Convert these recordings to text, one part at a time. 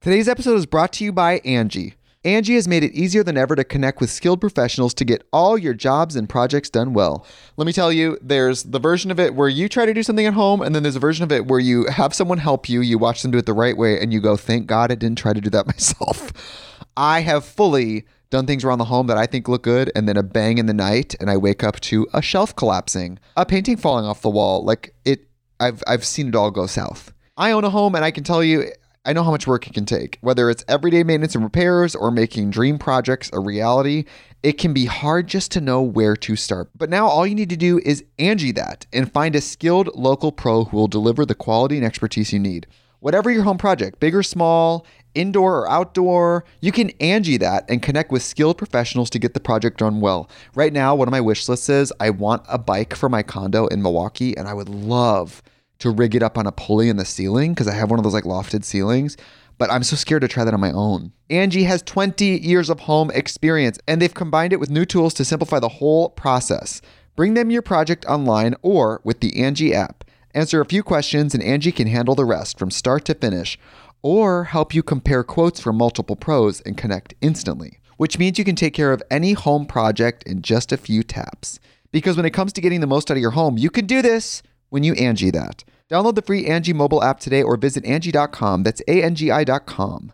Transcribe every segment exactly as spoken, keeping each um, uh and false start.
Today's episode is brought to you by Angie. Angie has made it easier than ever to connect with skilled professionals to get all your jobs and projects done well. Let me tell you, there's the version of it where you try to do something at home, and then there's a version of it where you have someone help you, you watch them do it the right way, and you go, thank God I didn't try to do that myself. I have fully done things around the home that I think look good, and then a bang in the night, and I wake up to a shelf collapsing, a painting falling off the wall. Like it, I've I've seen it all go south. I own a home, and I can tell you, I know how much work it can take. Whether it's everyday maintenance and repairs or making dream projects a reality, it can be hard just to know where to start. But now all you need to do is Angie that and find a skilled local pro who will deliver the quality and expertise you need. Whatever your home project, big or small, indoor or outdoor, you can Angie that and connect with skilled professionals to get the project done well. Right now, one of my wish lists is I want a bike for my condo in Milwaukee, and I would love to rig it up on a pulley in the ceiling because I have one of those like lofted ceilings, but I'm so scared to try that on my own. Angie has twenty years of home experience, and they've combined it with new tools to simplify the whole process. Bring them your project online or with the Angie app. Answer a few questions and Angie can handle the rest from start to finish, or help you compare quotes from multiple pros and connect instantly, which means you can take care of any home project in just a few taps. Because when it comes to getting the most out of your home, you can do this when you Angie that. Download the free Angie mobile app today or visit Angie dot com. That's A N G I dot com.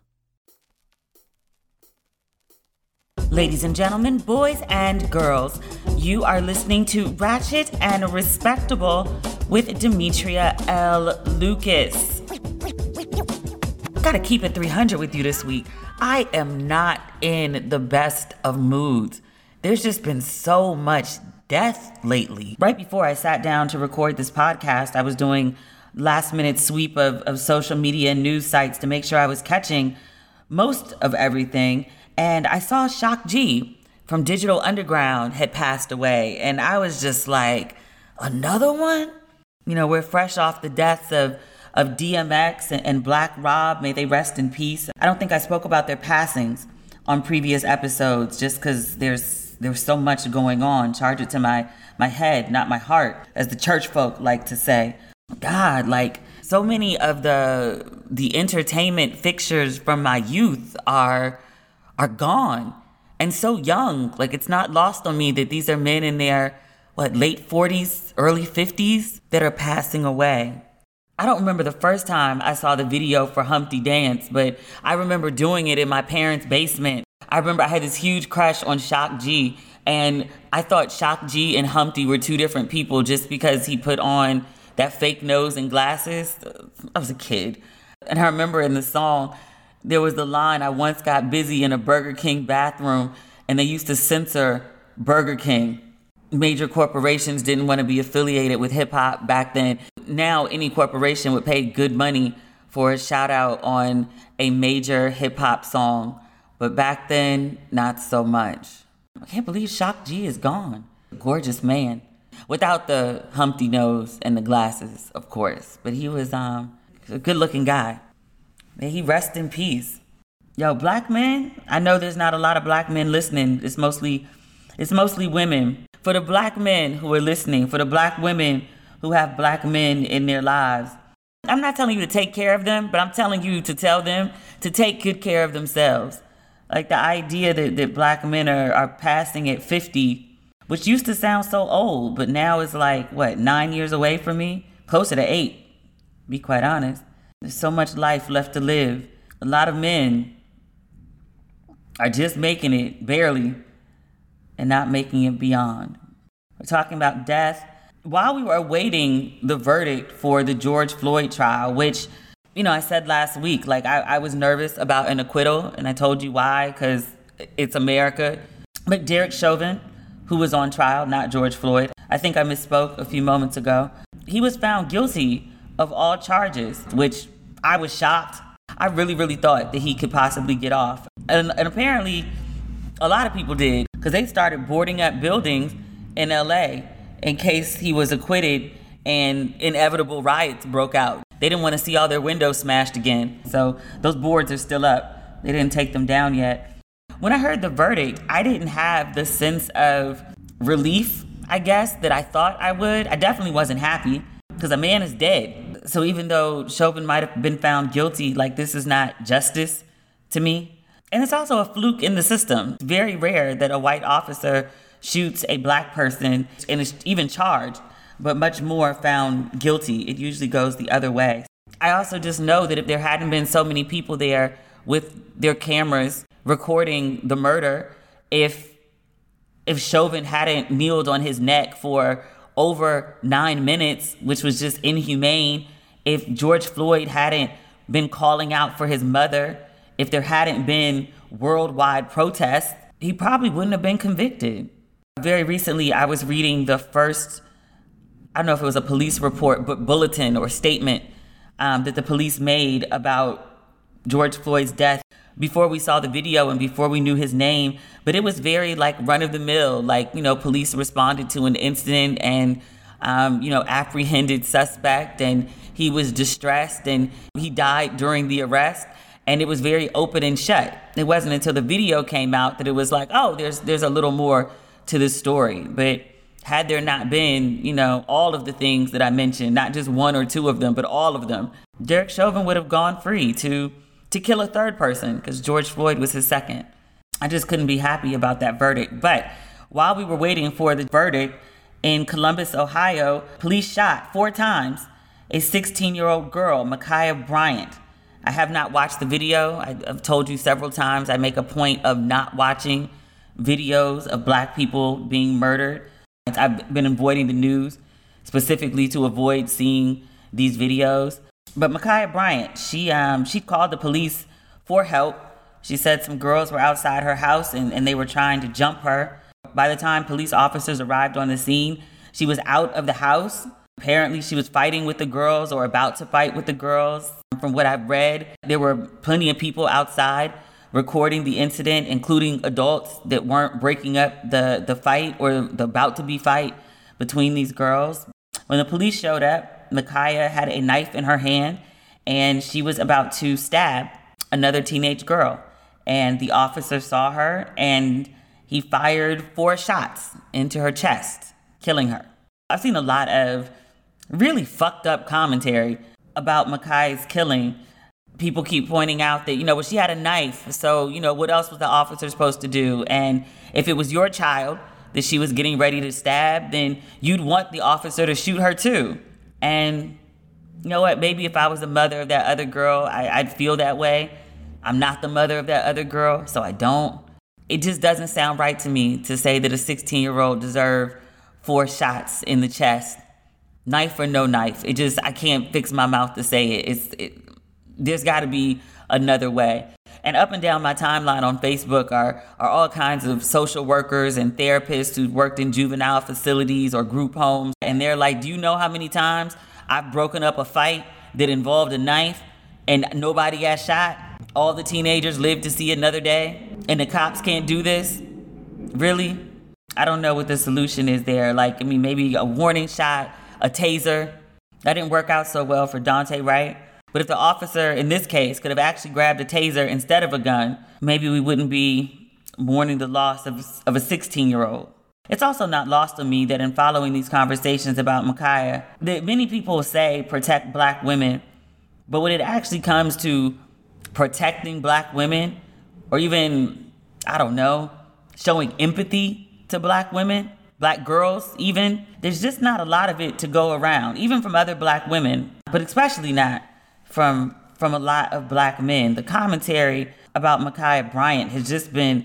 Ladies and gentlemen, boys and girls, you are listening to Ratchet and Respectable with Demetria L. Lucas. Gotta keep it three hundred with you this week. I am not in the best of moods. There's just been so much death lately. Right before I sat down to record this podcast, I was doing last minute sweep of, of social media and news sites to make sure I was catching most of everything. And I saw Shock G from Digital Underground had passed away. And I was just like, another one? You know, we're fresh off the deaths of, of D M X and, and Black Rob. May they rest in peace. I don't think I spoke about their passings on previous episodes just because there's There's so much going on. Charge it to my, my head, not my heart, as the church folk like to say. God, like so many of the the entertainment fixtures from my youth are are gone and so young. Like it's not lost on me that these are men in their what late forties, early fifties that are passing away. I don't remember the first time I saw the video for Humpty Dance, but I remember doing it in my parents' basement. I remember I had this huge crush on Shock G, and I thought Shock G and Humpty were two different people just because he put on that fake nose and glasses. I was a kid. And I remember in the song, there was the line, I once got busy in a Burger King bathroom, and they used to censor Burger King. Major corporations didn't want to be affiliated with hip hop back then. Now any corporation would pay good money for a shout out on a major hip hop song. But back then, not so much. I can't believe Shock G is gone. Gorgeous man. Without the Humpty nose and the glasses, of course. But he was um, a good-looking guy. May he rest in peace. Yo, black men, I know there's not a lot of black men listening. It's mostly, it's mostly women. For the black men who are listening, for the black women who have black men in their lives, I'm not telling you to take care of them, but I'm telling you to tell them to take good care of themselves. Like the idea that, that black men are, are passing at fifty, which used to sound so old, but now is like, what, nine years away from me? Closer to eight, to be quite honest. There's so much life left to live. A lot of men are just making it, barely, and not making it beyond. We're talking about death. While we were awaiting the verdict for the George Floyd trial, which, you know, I said last week, like, I, I was nervous about an acquittal, and I told you why, because it's America. But Derek Chauvin, who was on trial, not George Floyd, I think I misspoke a few moments ago, he was found guilty of all charges, which I was shocked. I really, really thought that he could possibly get off. And, and apparently, a lot of people did, because they started boarding up buildings in L A in case he was acquitted and inevitable riots broke out. They didn't want to see all their windows smashed again. So those boards are still up. They didn't take them down yet. When I heard the verdict, I didn't have the sense of relief, I guess, that I thought I would. I definitely wasn't happy because a man is dead. So even though Chauvin might have been found guilty, like, this is not justice to me. And it's also a fluke in the system. It's very rare that a white officer shoots a black person and is even charged, but much more found guilty. It usually goes the other way. I also just know that if there hadn't been so many people there with their cameras recording the murder, if if Chauvin hadn't kneeled on his neck for over nine minutes, which was just inhumane, if George Floyd hadn't been calling out for his mother, if there hadn't been worldwide protests, he probably wouldn't have been convicted. Very recently, I was reading the first, I don't know if it was a police report, but bulletin or statement um, that the police made about George Floyd's death before we saw the video and before we knew his name. But it was very like run of the mill, like, you know, police responded to an incident and, um, you know, apprehended suspect, and he was distressed and he died during the arrest. And it was very open and shut. It wasn't until the video came out that it was like, oh, there's there's a little more to this story. But had there not been, you know, all of the things that I mentioned, not just one or two of them, but all of them, Derek Chauvin would have gone free to to kill a third person, because George Floyd was his second. I just couldn't be happy about that verdict. But while we were waiting for the verdict in Columbus, Ohio, police shot four times a sixteen-year-old girl, Ma'Khia Bryant. I have not watched the video. I've told you several times I make a point of not watching videos of black people being murdered. I've been avoiding the news specifically to avoid seeing these videos. But Ma'Khia Bryant, she um she called the police for help. She said some girls were outside her house and, and they were trying to jump her. By the time police officers arrived on the scene, she was out of the house. Apparently, she was fighting with the girls or about to fight with the girls. From what I've read, there were plenty of people outside recording the incident, including adults that weren't breaking up the, the fight or the about to be fight between these girls. When the police showed up, Ma'Khia had a knife in her hand and she was about to stab another teenage girl. And the officer saw her and he fired four shots into her chest, killing her. I've seen a lot of really fucked up commentary about Ma'Khia's killing. People keep pointing out that, you know, well, she had a knife, so, you know, what else was the officer supposed to do? And if it was your child that she was getting ready to stab, then you'd want the officer to shoot her too. And you know what? Maybe if I was the mother of that other girl, I, I'd feel that way. I'm not the mother of that other girl, so I don't. It just doesn't sound right to me to say that a sixteen-year-old deserved four shots in the chest. Knife or no knife, it just, I can't fix my mouth to say it. It's, it, there's got to be another way. And up and down my timeline on Facebook are, are all kinds of social workers and therapists who worked in juvenile facilities or group homes. And they're like, do you know how many times I've broken up a fight that involved a knife and nobody got shot? All the teenagers live to see another day and the cops can't do this? Really? I don't know what the solution is there. Like, I mean, maybe a warning shot, a taser. That didn't work out so well for Daunte Wright. But if the officer in this case could have actually grabbed a taser instead of a gun, maybe we wouldn't be mourning the loss of, of a sixteen-year-old. It's also not lost on me that in following these conversations about Ma'Khia, that many people say protect black women, but when it actually comes to protecting black women, or even, I don't know, showing empathy to black women, black girls even, there's just not a lot of it to go around, even from other black women, but especially not from from a lot of black men. The commentary about Ma'Khia Bryant has just been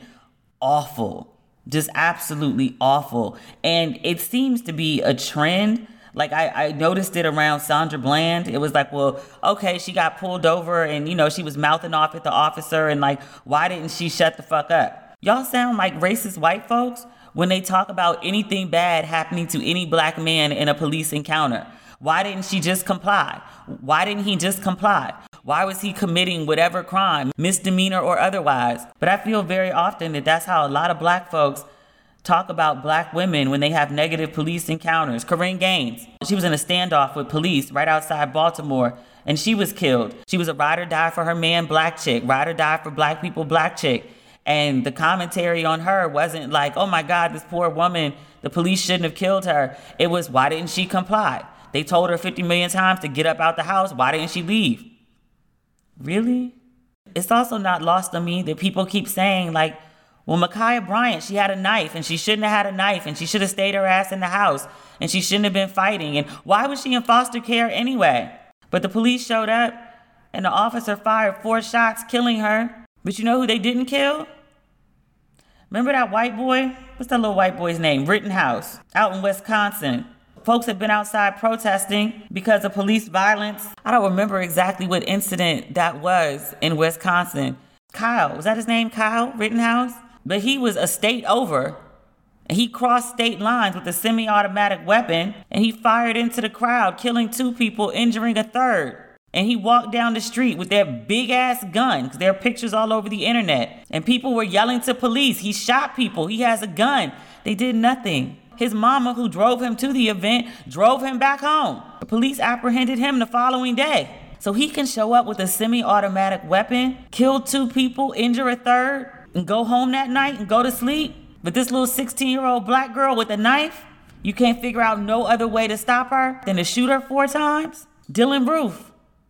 awful, just absolutely awful. And it seems to be a trend. Like I, I noticed it around Sandra Bland. It was like, well, okay, she got pulled over and, you know, she was mouthing off at the officer and like, why didn't she shut the fuck up? Y'all sound like racist white folks when they talk about anything bad happening to any black man in a police encounter. Why didn't she just comply? Why didn't he just comply? Why was he committing whatever crime, misdemeanor or otherwise? But I feel very often that that's how a lot of black folks talk about black women when they have negative police encounters. Corinne Gaines, she was in a standoff with police right outside Baltimore and she was killed. She was a ride or die for her man, black chick, ride or die for black people, black chick. And the commentary on her wasn't like, oh my God, this poor woman, the police shouldn't have killed her. It was, why didn't she comply? They told her fifty million times to get up out the house. Why didn't she leave? Really? It's also not lost on me that people keep saying, like, well, Ma'Khia Bryant, she had a knife and she shouldn't have had a knife and she should have stayed her ass in the house and she shouldn't have been fighting. And why was she in foster care anyway? But the police showed up and the officer fired four shots, killing her. But you know who they didn't kill? Remember that white boy? What's that little white boy's name? Rittenhouse, out in Wisconsin. Folks have been outside protesting because of police violence. I don't remember exactly what incident that was in Wisconsin. Kyle, was that his name, Kyle Rittenhouse? But he was a state over. He crossed state lines with a semi-automatic weapon and he fired into the crowd, killing two people, injuring a third. And he walked down the street with that big ass gun, because there are pictures all over the internet. And people were yelling to police. He shot people. He has a gun. They did nothing. His mama, who drove him to the event, drove him back home. The police apprehended him the following day. So he can show up with a semi-automatic weapon, kill two people, injure a third, and go home that night and go to sleep. But this little sixteen-year-old black girl with a knife, you can't figure out no other way to stop her than to shoot her four times? Dylan Roof.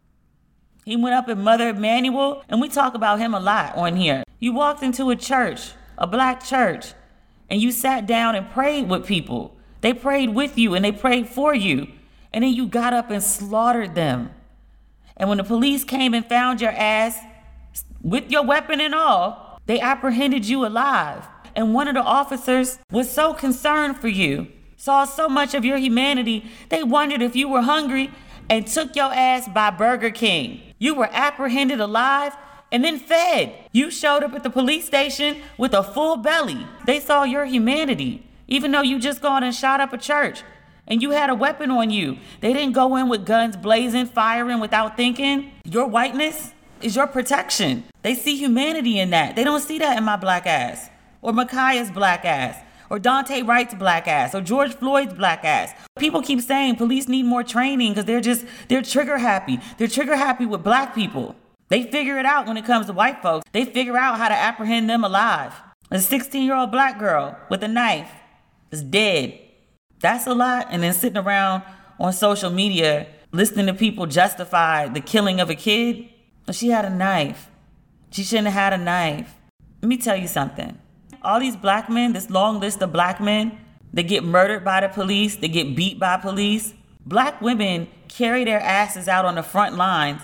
He went up at Mother Emanuel, and we talk about him a lot on here. You walked into a church, a black church, and you sat down and prayed with people. They prayed with you and they prayed for you. And then you got up and slaughtered them. And when the police came and found your ass with your weapon and all, they apprehended you alive. And one of the officers was so concerned for you, saw so much of your humanity, they wondered if you were hungry and took your ass by Burger King. You were apprehended alive and then fed. You showed up at the police station with a full belly. They saw your humanity, even though you just gone and shot up a church and you had a weapon on you. They didn't go in with guns blazing, firing without thinking. Your whiteness is your protection. They see humanity in that. They don't see that in my black ass, or Ma'Khia's black ass, or Dante Wright's black ass, or George Floyd's black ass. People keep saying police need more training because they're just, they're trigger happy. They're trigger happy with black people. They figure it out when it comes to white folks. They figure out how to apprehend them alive. A sixteen-year-old black girl with a knife is dead. That's a lot. And then sitting around on social media listening to people justify the killing of a kid. She had a knife. She shouldn't have had a knife. Let me tell you something. All these black men, this long list of black men, they get murdered by the police, they get beat by police. Black women carry their asses out on the front lines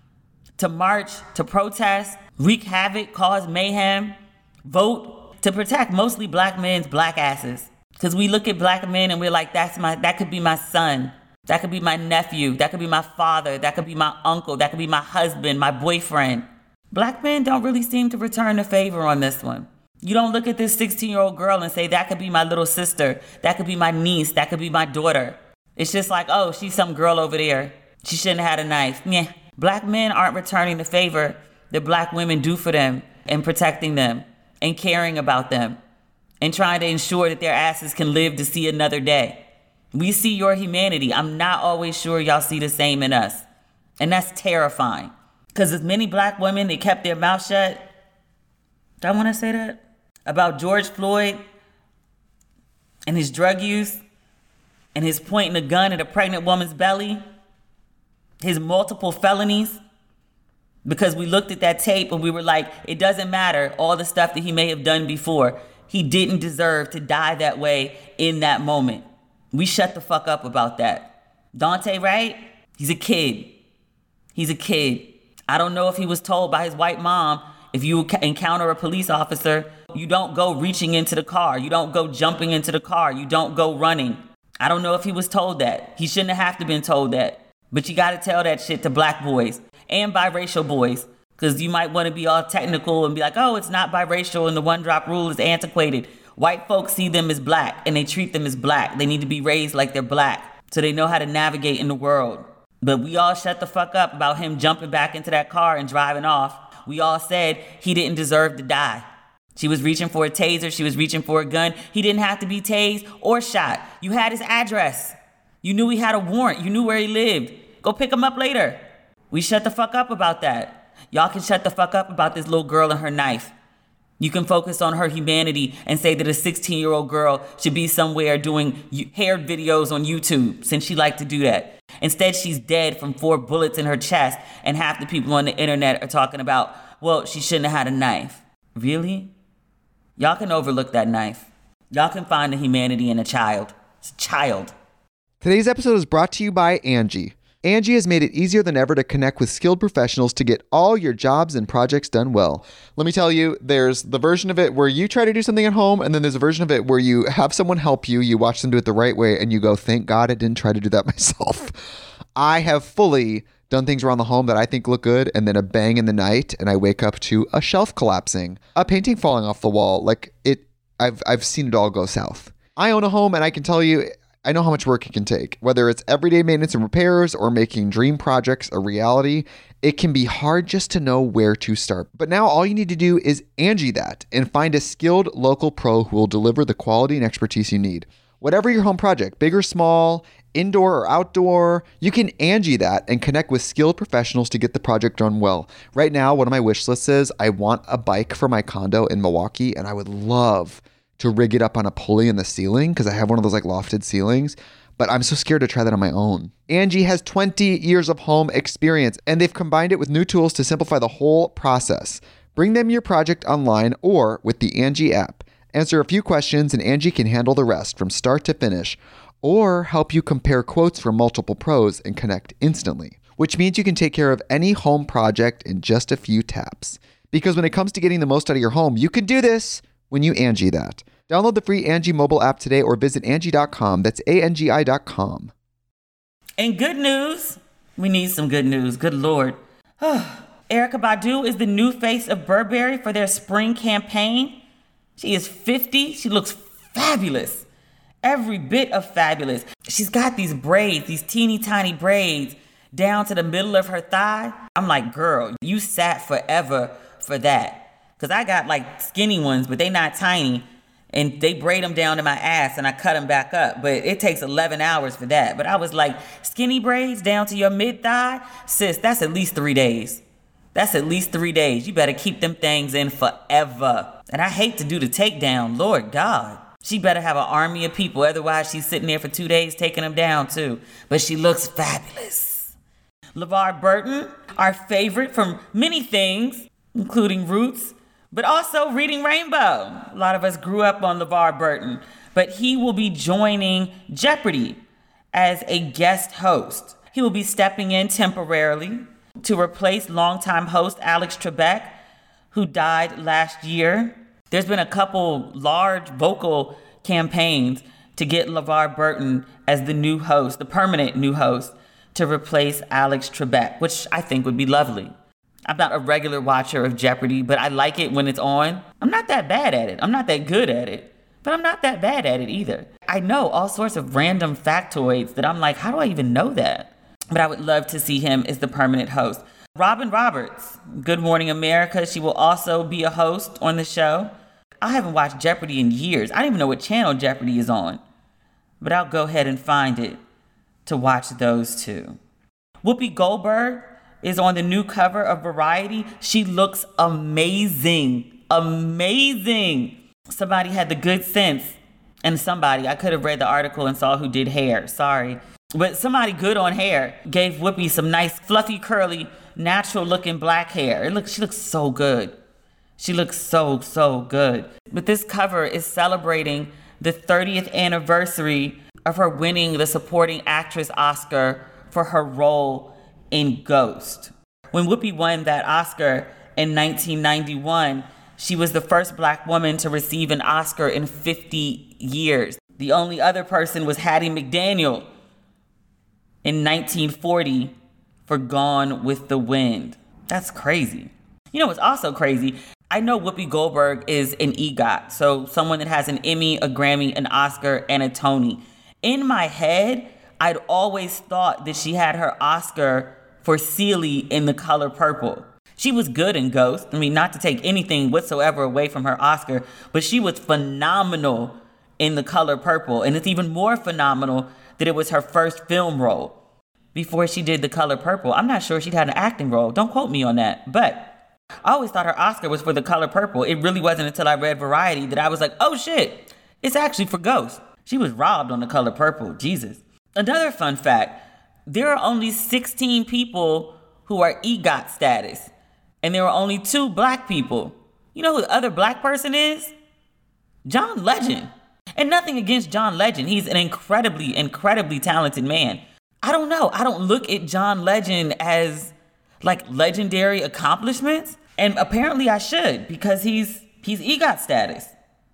to march, to protest, wreak havoc, cause mayhem, vote to protect mostly black men's black asses. Because we look at black men and we're like, that's my, that could be my son. That could be my nephew. That could be my father. That could be my uncle. That could be my husband, my boyfriend. Black men don't really seem to return the favor on this one. You don't look at this sixteen-year-old girl and say, that could be my little sister. That could be my niece. That could be my daughter. It's just like, oh, she's some girl over there. She shouldn't have had a knife. Yeah. Black men aren't returning the favor that black women do for them and protecting them and caring about them and trying to ensure that their asses can live to see another day. We see your humanity. I'm not always sure y'all see the same in us. And that's terrifying. Because as many black women, they kept their mouth shut. Do I want to say that? About George Floyd and his drug use and his pointing a gun at a pregnant woman's belly, his multiple felonies, because we looked at that tape and we were like, it doesn't matter all the stuff that he may have done before. He didn't deserve to die that way in that moment. We shut the fuck up about that. Dante Wright, he's a kid. He's a kid. I don't know if he was told by his white mom, if you encounter a police officer, you don't go reaching into the car. You don't go jumping into the car. You don't go running. I don't know if he was told that. He shouldn't have to been told that. But you got to tell that shit to black boys and biracial boys, because you might want to be all technical and be like, oh, it's not biracial and the one drop rule is antiquated. White folks see them as black and they treat them as black. They need to be raised like they're black so they know how to navigate in the world. But we all shut the fuck up about him jumping back into that car and driving off. We all said he didn't deserve to die. She was reaching for a taser. She was reaching for a gun. He didn't have to be tased or shot. You had his address. You knew he had a warrant. You knew where he lived. Go pick him up later. We shut the fuck up about that. Y'all can shut the fuck up about this little girl and her knife. You can focus on her humanity and say that a sixteen-year-old girl should be somewhere doing hair videos on YouTube since she liked to do that. Instead, she's dead from four bullets in her chest, and half the people on the internet are talking about, well, she shouldn't have had a knife. Really? Y'all can overlook that knife. Y'all can find the humanity in a child. It's a child. Today's episode is brought to you by Angie. Angie has made it easier than ever to connect with skilled professionals to get all your jobs and projects done well. Let me tell you, there's the version of it where you try to do something at home, and then there's a version of it where you have someone help you, you watch them do it the right way, and you go, thank God I didn't try to do that myself. I have fully done things around the home that I think look good, and then a bang in the night, and I wake up to a shelf collapsing, a painting falling off the wall. Like, it, I've I've seen it all go south. I own a home, and I can tell you, I know how much work it can take. Whether it's everyday maintenance and repairs or making dream projects a reality, it can be hard just to know where to start. But now all you need to do is Angie that and find a skilled local pro who will deliver the quality and expertise you need. Whatever your home project, big or small, indoor or outdoor, you can Angie that and connect with skilled professionals to get the project done well. Right now, one of my wish lists is I want a bike for my condo in Milwaukee, and I would love to rig it up on a pulley in the ceiling because I have one of those like lofted ceilings, but I'm so scared to try that on my own. Angie has twenty years of home experience, and they've combined it with new tools to simplify the whole process. Bring them your project online or with the Angie app. Answer a few questions and Angie can handle the rest from start to finish, or help you compare quotes from multiple pros and connect instantly, which means you can take care of any home project in just a few taps. Because when it comes to getting the most out of your home, you can do this when you Angie that. Download the free Angie mobile app today or visit Angie dot com. That's A N G I dot com. And good news. We need some good news. Good Lord. Erykah Badu is the new face of Burberry for their spring campaign. She is fifty. She looks fabulous. Every bit of fabulous. She's got these braids, these teeny tiny braids down to the middle of her thigh. I'm like, girl, you sat forever for that. Because I got like skinny ones, but they not tiny. And they braid them down to my ass and I cut them back up. But it takes eleven hours for that. But I was like, skinny braids down to your mid-thigh? Sis, that's at least three days. That's at least three days. You better keep them things in forever. And I hate to do the takedown. Lord God. She better have an army of people. Otherwise, she's sitting there for two days taking them down too. But she looks fabulous. LeVar Burton, our favorite from many things, including Roots, but also Reading Rainbow. A lot of us grew up on LeVar Burton, but he will be joining Jeopardy as a guest host. He will be stepping in temporarily to replace longtime host Alex Trebek, who died last year. There's been a couple large vocal campaigns to get LeVar Burton as the new host, the permanent new host, to replace Alex Trebek, which I think would be lovely. I'm not a regular watcher of Jeopardy, but I like it when it's on. I'm not that bad at it. I'm not that good at it, but I'm not that bad at it either. I know all sorts of random factoids that I'm like, how do I even know that? But I would love to see him as the permanent host. Robin Roberts, Good Morning America. She will also be a host on the show. I haven't watched Jeopardy in years. I don't even know what channel Jeopardy is on, but I'll go ahead and find it to watch those two. Whoopi Goldberg is on the new cover of Variety. She looks amazing. Amazing. Somebody had the good sense, and somebody, I could have read the article and saw who did hair. Sorry. But somebody good on hair gave Whoopi some nice, fluffy, curly, natural looking black hair. It looks, she looks so good. She looks so, so good. But this cover is celebrating the thirtieth anniversary of her winning the Supporting Actress Oscar for her role in Ghost. When Whoopi won that Oscar in nineteen ninety-one, she was the first Black woman to receive an Oscar in fifty years. The only other person was Hattie McDaniel in nineteen forty for Gone with the Wind. That's crazy. You know what's also crazy? I know Whoopi Goldberg is an EGOT, so someone that has an Emmy, a Grammy, an Oscar, and a Tony. In my head, I'd always thought that she had her Oscar for Celie in The Color Purple. She was good in Ghost. I mean, not to take anything whatsoever away from her Oscar, but she was phenomenal in The Color Purple. And it's even more phenomenal that it was her first film role. Before she did The Color Purple, I'm not sure she'd had an acting role. Don't quote me on that. But I always thought her Oscar was for The Color Purple. It really wasn't until I read Variety that I was like, oh shit, it's actually for Ghost. She was robbed on The Color Purple. Jesus. Another fun fact, there are only sixteen people who are EGOT status, and there are only two black people. You know who the other black person is? John Legend. And nothing against John Legend. He's an incredibly, incredibly talented man. I don't know. I don't look at John Legend as like legendary accomplishments. And apparently I should, because he's he's EGOT status.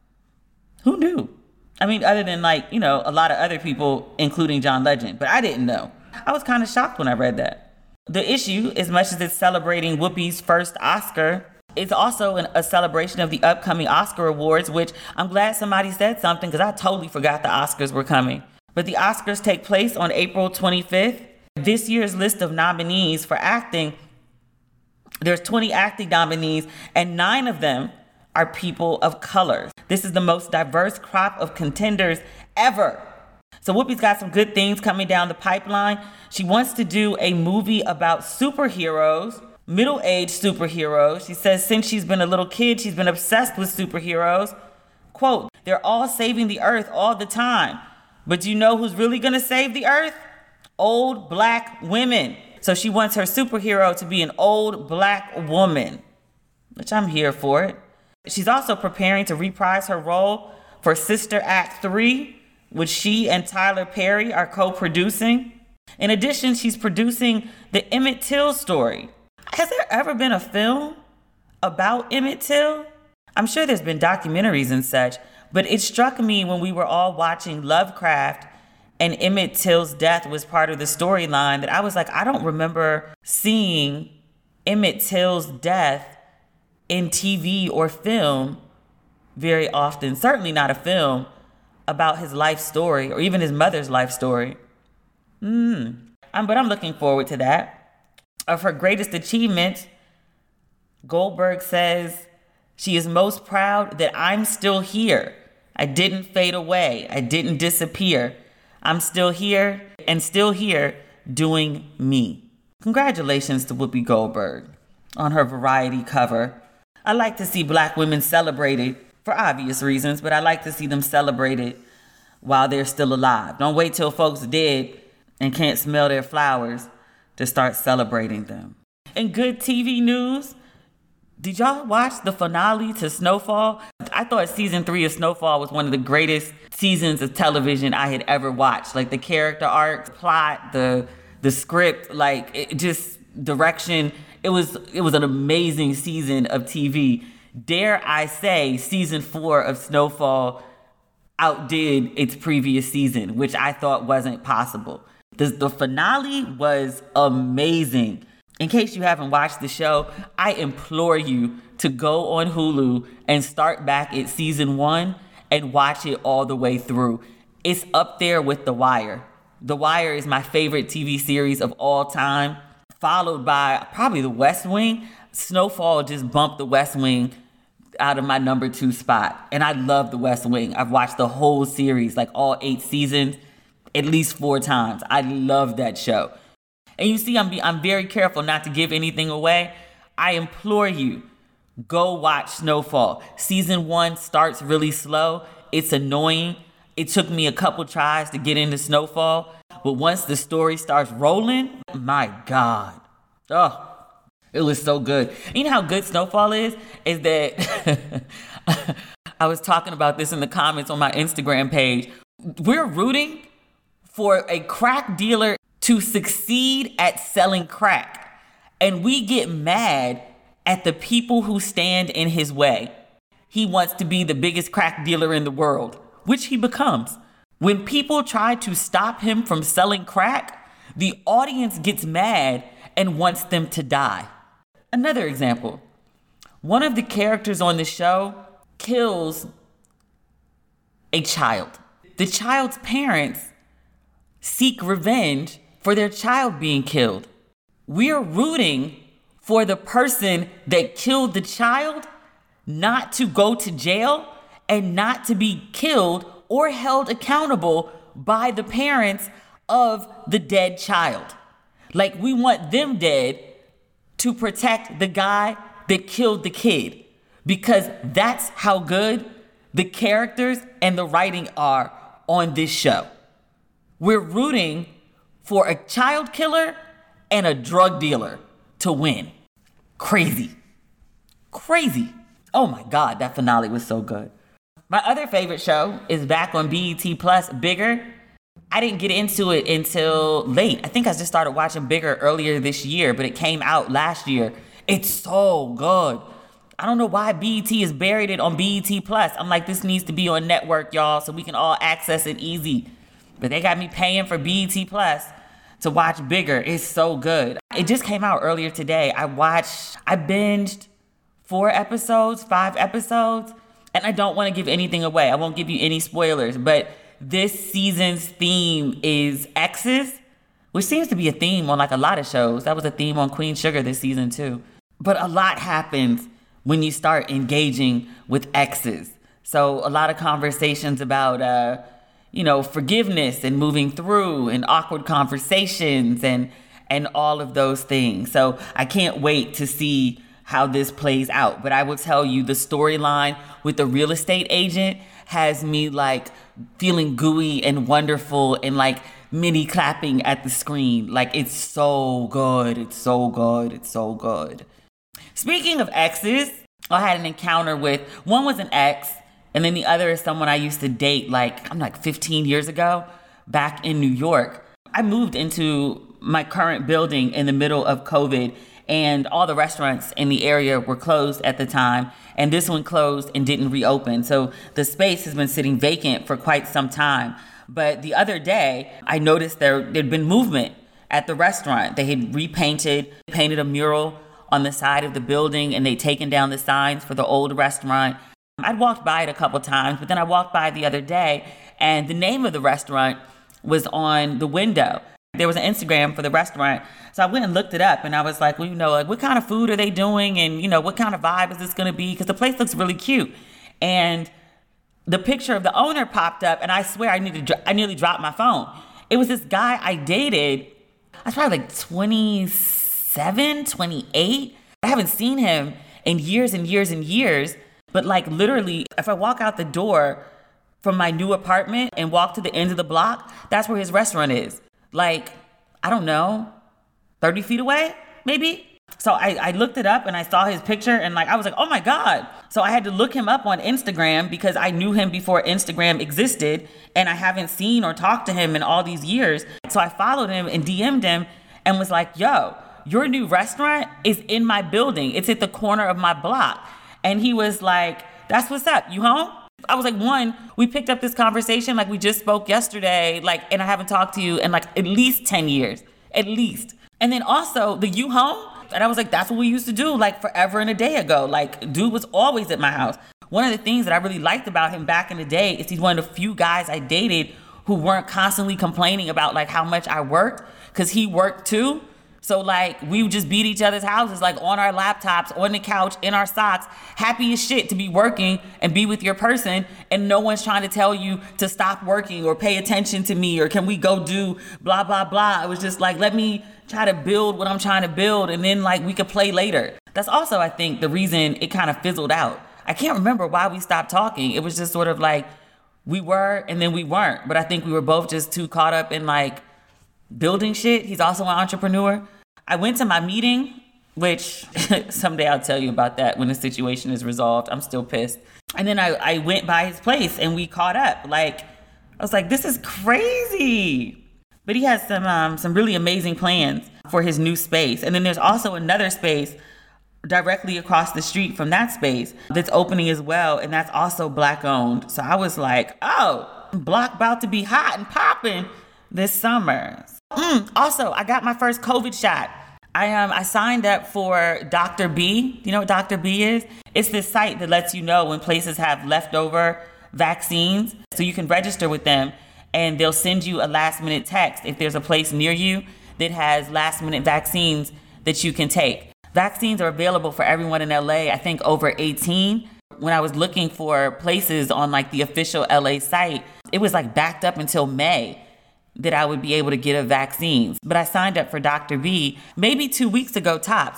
Who knew? I mean, other than like, you know, a lot of other people, including John Legend. But I didn't know. I was kind of shocked when I read that. The issue, as much as it's celebrating Whoopi's first Oscar, it's also an, a celebration of the upcoming Oscar Awards, which I'm glad somebody said something because I totally forgot the Oscars were coming. But the Oscars take place on April twenty-fifth. This year's list of nominees for acting, there's twenty acting nominees, and nine of them are people of color. This is the most diverse crop of contenders ever. So Whoopi's got some good things coming down the pipeline. She wants to do a movie about superheroes, middle-aged superheroes. She says since she's been a little kid, she's been obsessed with superheroes. Quote, they're all saving the earth all the time. But do you know who's really gonna save the earth? Old black women. So she wants her superhero to be an old black woman, which I'm here for it. She's also preparing to reprise her role for Sister Act three, which she and Tyler Perry are co-producing. In addition, she's producing the Emmett Till story. Has there ever been a film about Emmett Till? I'm sure there's been documentaries and such, but it struck me when we were all watching Lovecraft and Emmett Till's death was part of the storyline that I was like, I don't remember seeing Emmett Till's death in T V or film very often. Certainly not a film about his life story or even his mother's life story. Hmm. Um, but I'm looking forward to that. Of her greatest achievements, Goldberg says she is most proud that I'm still here. I didn't fade away. I didn't disappear. I'm still here and still here doing me. Congratulations to Whoopi Goldberg on her Variety cover. I like to see black women celebrated for obvious reasons, but I like to see them celebrated while they're still alive. Don't wait till folks are dead and can't smell their flowers to start celebrating them. In good T V news, did y'all watch the finale to Snowfall? I thought season three of Snowfall was one of the greatest seasons of television I had ever watched. Like the character arcs, plot, the the script, like it just direction. It was it was an amazing season of T V. Dare I say, season four of Snowfall outdid its previous season, which I thought wasn't possible. The, the finale was amazing. In case you haven't watched the show, I implore you to go on Hulu and start back at season one and watch it all the way through. It's up there with The Wire. The Wire is my favorite T V series of all time, followed by probably The West Wing. Snowfall just bumped The West Wing out of my number two spot. And I love The West Wing. I've watched the whole series, like all eight seasons, at least four times. I love that show. And you see, I'm be, I'm very careful not to give anything away. I implore you, go watch Snowfall. Season one starts really slow. It's annoying. It took me a couple tries to get into Snowfall. But once the story starts rolling, my God. Oh, it was so good. You know how good Snowfall is? Is that I was talking about this in the comments on my Instagram page. We're rooting for a crack dealer to succeed at selling crack. And we get mad at the people who stand in his way. He wants to be the biggest crack dealer in the world, which he becomes. When people try to stop him from selling crack, the audience gets mad and wants them to die. Another example. One of the characters on the show kills a child. The child's parents seek revenge for their child being killed. We're rooting for the person that killed the child not to go to jail and not to be killed or held accountable by the parents of the dead child. Like, we want them dead to protect the guy that killed the kid, because that's how good the characters and the writing are on this show. We're rooting for a child killer and a drug dealer to win. Crazy. Crazy. Oh my God, that finale was so good. My other favorite show is back on B E T Plus, Bigger. I didn't get into it until late. I think I just started watching Bigger earlier this year, but it came out last year. It's so good. I don't know why B E T has buried it on B E T Plus. I'm like, this needs to be on network, y'all, so we can all access it easy. But they got me paying for B E T Plus to watch Bigger. It's so good. It just came out earlier today. I watched, I binged four episodes, five episodes, and I don't want to give anything away. I won't give you any spoilers, but this season's theme is exes, which seems to be a theme on like a lot of shows. That was a theme on Queen Sugar this season too. But a lot happens when you start engaging with exes. So a lot of conversations about, uh, you know, forgiveness and moving through and awkward conversations and and all of those things. So I can't wait to see how this plays out. But I will tell you, the storyline with the real estate agent has me like feeling gooey and wonderful and like mini clapping at the screen. Like, it's so good. It's so good. It's so good. Speaking of exes, I had an encounter with, one was an ex, and then the other is someone I used to date like, I'm like fifteen years ago, back in New York. I moved into my current building in the middle of COVID, and all the restaurants in the area were closed at the time, and this one closed and didn't reopen. So the space has been sitting vacant for quite some time. But the other day, I noticed there there'd been movement at the restaurant. They had repainted, painted a mural on the side of the building, and they'd taken down the signs for the old restaurant. I'd walked by it a couple times, but then I walked by the other day, and the name of the restaurant was on the window. There was an Instagram for the restaurant. So I went and looked it up, and I was like, well, you know, like, what kind of food are they doing? And, you know, what kind of vibe is this going to be? Because the place looks really cute. And the picture of the owner popped up, and I swear I needed, I nearly dropped my phone. It was this guy I dated. I was probably like twenty-seven, twenty-eight. I haven't seen him in years and years and years. But like literally, if I walk out the door from my new apartment and walk to the end of the block, that's where his restaurant is. Like, I don't know, thirty feet away, maybe? So I, I looked it up and I saw his picture and like, I was like, oh my God. So I had to look him up on Instagram because I knew him before Instagram existed, and I haven't seen or talked to him in all these years. So I followed him and D M'd him and was like, yo, your new restaurant is in my building. It's at the corner of my block. And he was like, that's what's up. You home? I was like, one, we picked up this conversation like we just spoke yesterday, like, and I haven't talked to you in like at least ten years, at least. And then also the you home? And I was like, that's what we used to do like forever and a day ago. Like, dude was always at my house. One of the things that I really liked about him back in the day is he's one of the few guys I dated who weren't constantly complaining about like how much I worked, because he worked too. So like we would just beat each other's houses, like on our laptops, on the couch, in our socks, happy as shit to be working and be with your person. And no one's trying to tell you to stop working or pay attention to me or can we go do blah, blah, blah. It was just like, let me try to build what I'm trying to build, and then like we could play later. That's also, I think, the reason it kind of fizzled out. I can't remember why we stopped talking. It was just sort of like we were and then we weren't. But I think we were both just too caught up in like building shit. He's also an entrepreneur. I went to my meeting, which someday I'll tell you about that when the situation is resolved. I'm still pissed. And then I, I went by his place and we caught up. Like, I was like, this is crazy. But he has some um, some really amazing plans for his new space. And then there's also another space directly across the street from that space that's opening as well. And that's also Black owned. So I was like, oh, Block about to be hot and popping this summer. Mm, also, I got my first COVID shot. I um I signed up for Doctor B. Do you know what Doctor B is? It's this site that lets you know when places have leftover vaccines. So you can register with them and they'll send you a last minute text if there's a place near you that has last minute vaccines that you can take. Vaccines are available for everyone in L A, I think over eighteen. When I was looking for places on like the official L A site, it was like backed up until May that I would be able to get a vaccine. But I signed up for Doctor B maybe two weeks ago tops. But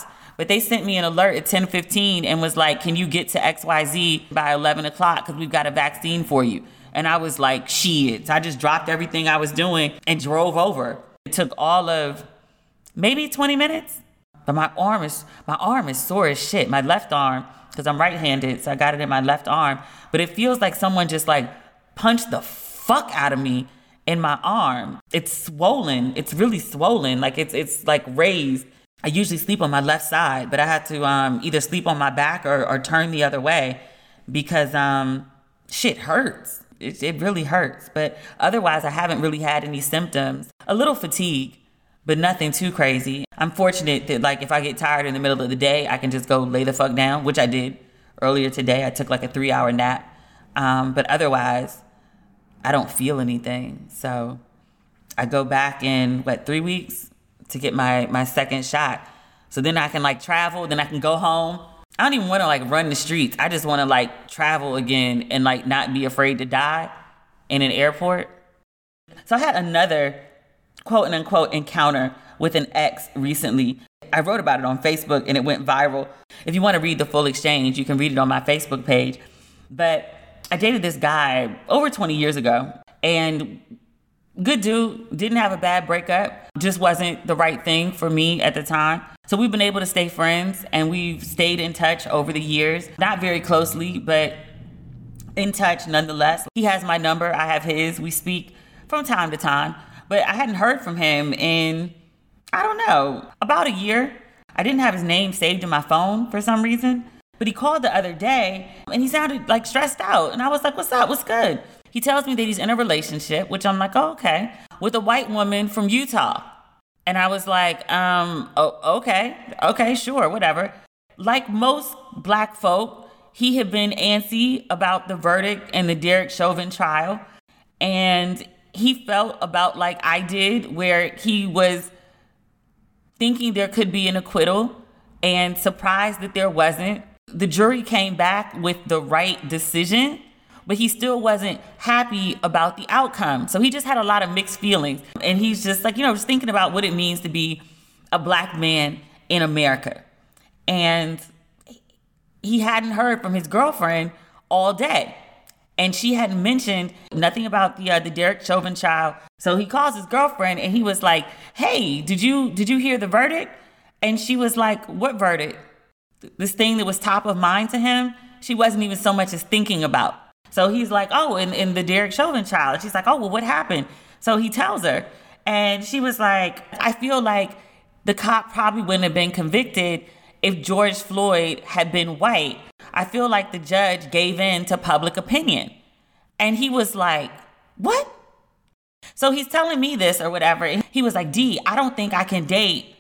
But they sent me an alert at ten fifteen and was like, can you get to X Y Z by eleven o'clock because we've got a vaccine for you. And I was like, shit. So I just dropped everything I was doing and drove over. It took all of maybe twenty minutes. But my arm is my arm is sore as shit. My left arm, because I'm right-handed, so I got it in my left arm. But it feels like someone just like punched the fuck out of me in my arm. It's swollen. It's really swollen. Like it's it's like raised. I usually sleep on my left side, but I had to um, either sleep on my back or, or turn the other way because um, shit hurts. It, it really hurts. But otherwise, I haven't really had any symptoms. A little fatigue, but nothing too crazy. I'm fortunate that, like, if I get tired in the middle of the day, I can just go lay the fuck down, which I did earlier today. I took like a three-hour nap. Um, but otherwise, I don't feel anything. So I go back in, what, three weeks to get my, my second shot. So then I can, like, travel. Then I can go home. I don't even want to, like, run the streets. I just want to, like, travel again and, like, not be afraid to die in an airport. So I had another quote and unquote encounter with an ex recently. I wrote about it on Facebook and it went viral. If you want to read the full exchange, you can read it on my Facebook page. But I dated this guy over twenty years ago, and good dude, didn't have a bad breakup, just wasn't the right thing for me at the time. So we've been able to stay friends and we've stayed in touch over the years, not very closely, but in touch nonetheless. He has my number, I have his, we speak from time to time. But I hadn't heard from him in, I don't know, about a year. I didn't have his name saved in my phone for some reason. But he called the other day and he sounded like stressed out. And I was like, what's up? What's good? He tells me that he's in a relationship, which I'm like, oh, okay, with a white woman from Utah. And I was like, um, oh, okay, okay, sure, whatever. Like most black folk, he had been antsy about the verdict in the Derek Chauvin trial. And he felt about like I did, where he was thinking there could be an acquittal and surprised that there wasn't. The jury came back with the right decision, but he still wasn't happy about the outcome. So he just had a lot of mixed feelings. And he's just like, you know, just thinking about what it means to be a black man in America. And he hadn't heard from his girlfriend all day. And she hadn't mentioned nothing about the uh, the Derek Chauvin trial. So he calls his girlfriend and he was like, hey, did you did you hear the verdict? And she was like, what verdict? This thing that was top of mind to him, she wasn't even so much as thinking about. So he's like, oh, in, in the Derek Chauvin trial. And she's like, oh, well, what happened? So he tells her. And she was like, I feel like the cop probably wouldn't have been convicted if George Floyd had been white. I feel like the judge gave in to public opinion. And he was like, what? So he's telling me this or whatever. He was like, D, I don't think I can date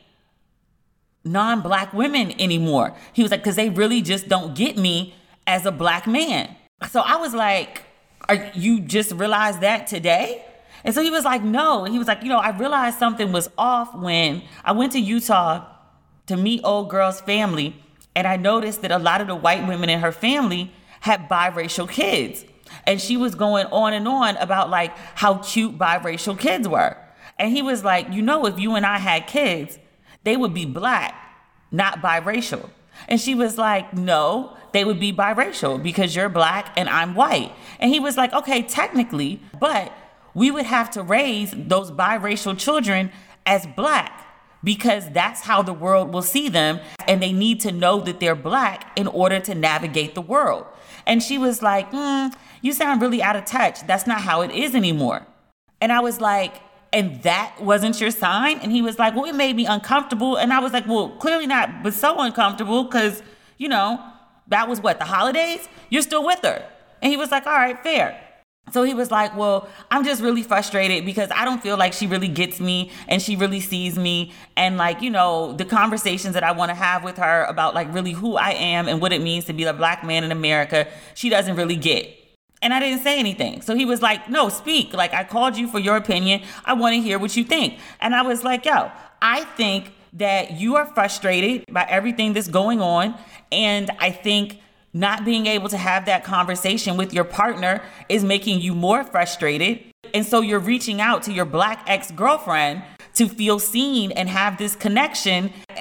non-black women anymore. He was like, because they really just don't get me as a black man. So I was like, are you just realized that today? And so he was like, no. He was like, you know, I realized something was off when I went to Utah to meet old girl's family. And I noticed that a lot of the white women in her family had biracial kids. And she was going on and on about like how cute biracial kids were. And he was like, you know, if you and I had kids, they would be black, not biracial. And she was like, no, they would be biracial because you're black and I'm white. And he was like, okay, technically, but we would have to raise those biracial children as black because that's how the world will see them. And they need to know that they're black in order to navigate the world. And she was like, mm, you sound really out of touch. That's not how it is anymore. And I was like, and that wasn't your sign? And he was like, well, it made me uncomfortable. And I was like, well, clearly not, but so uncomfortable because, you know, that was what, the holidays? You're still with her. And he was like, all right, fair. So he was like, well, I'm just really frustrated because I don't feel like she really gets me and she really sees me. And like, you know, the conversations that I want to have with her about like really who I am and what it means to be a black man in America, she doesn't really get. And I didn't say anything. So he was like, no, speak. Like, I called you for your opinion. I want to hear what you think. And I was like, yo, I think that you are frustrated by everything that's going on. And I think not being able to have that conversation with your partner is making you more frustrated. And so you're reaching out to your black ex-girlfriend to feel seen and have this connection.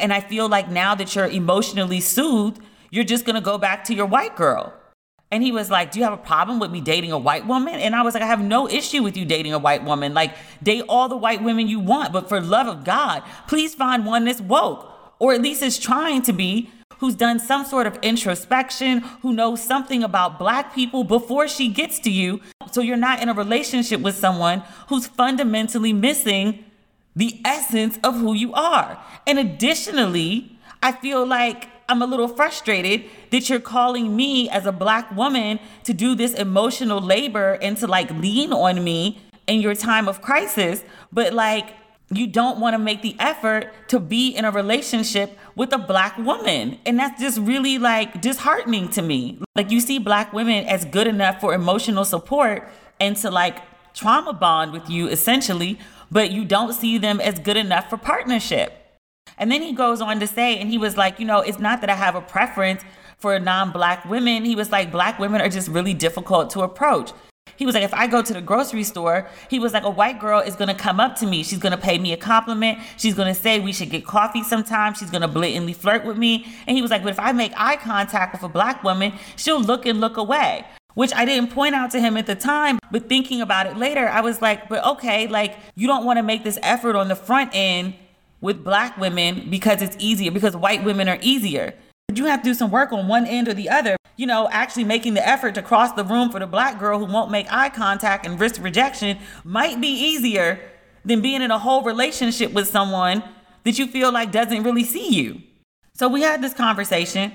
And I feel like now that you're emotionally soothed, you're just going to go back to your white girl. And he was like, do you have a problem with me dating a white woman? And I was like, I have no issue with you dating a white woman. Like, date all the white women you want. But for love of God, please find one that's woke, or at least is trying to be, who's done some sort of introspection, who knows something about Black people before she gets to you. So you're not in a relationship with someone who's fundamentally missing the essence of who you are. And additionally, I feel like I'm a little frustrated that you're calling me as a Black woman to do this emotional labor and to like lean on me in your time of crisis, but like you don't want to make the effort to be in a relationship with a Black woman. And that's just really like disheartening to me. Like, you see Black women as good enough for emotional support and to like trauma bond with you essentially, but you don't see them as good enough for partnership. And then he goes on to say, and he was like, you know, it's not that I have a preference for non-Black women. He was like, Black women are just really difficult to approach. He was like, if I go to the grocery store, he was like, a white girl is going to come up to me. She's going to pay me a compliment. She's going to say we should get coffee sometime. She's going to blatantly flirt with me. And he was like, but if I make eye contact with a Black woman, she'll look and look away, which I didn't point out to him at the time. But thinking about it later, I was like, but okay, like you don't want to make this effort on the front end with Black women because it's easier, because white women are easier. But you have to do some work on one end or the other. You know, actually making the effort to cross the room for the Black girl who won't make eye contact and risk rejection might be easier than being in a whole relationship with someone that you feel like doesn't really see you. So we had this conversation.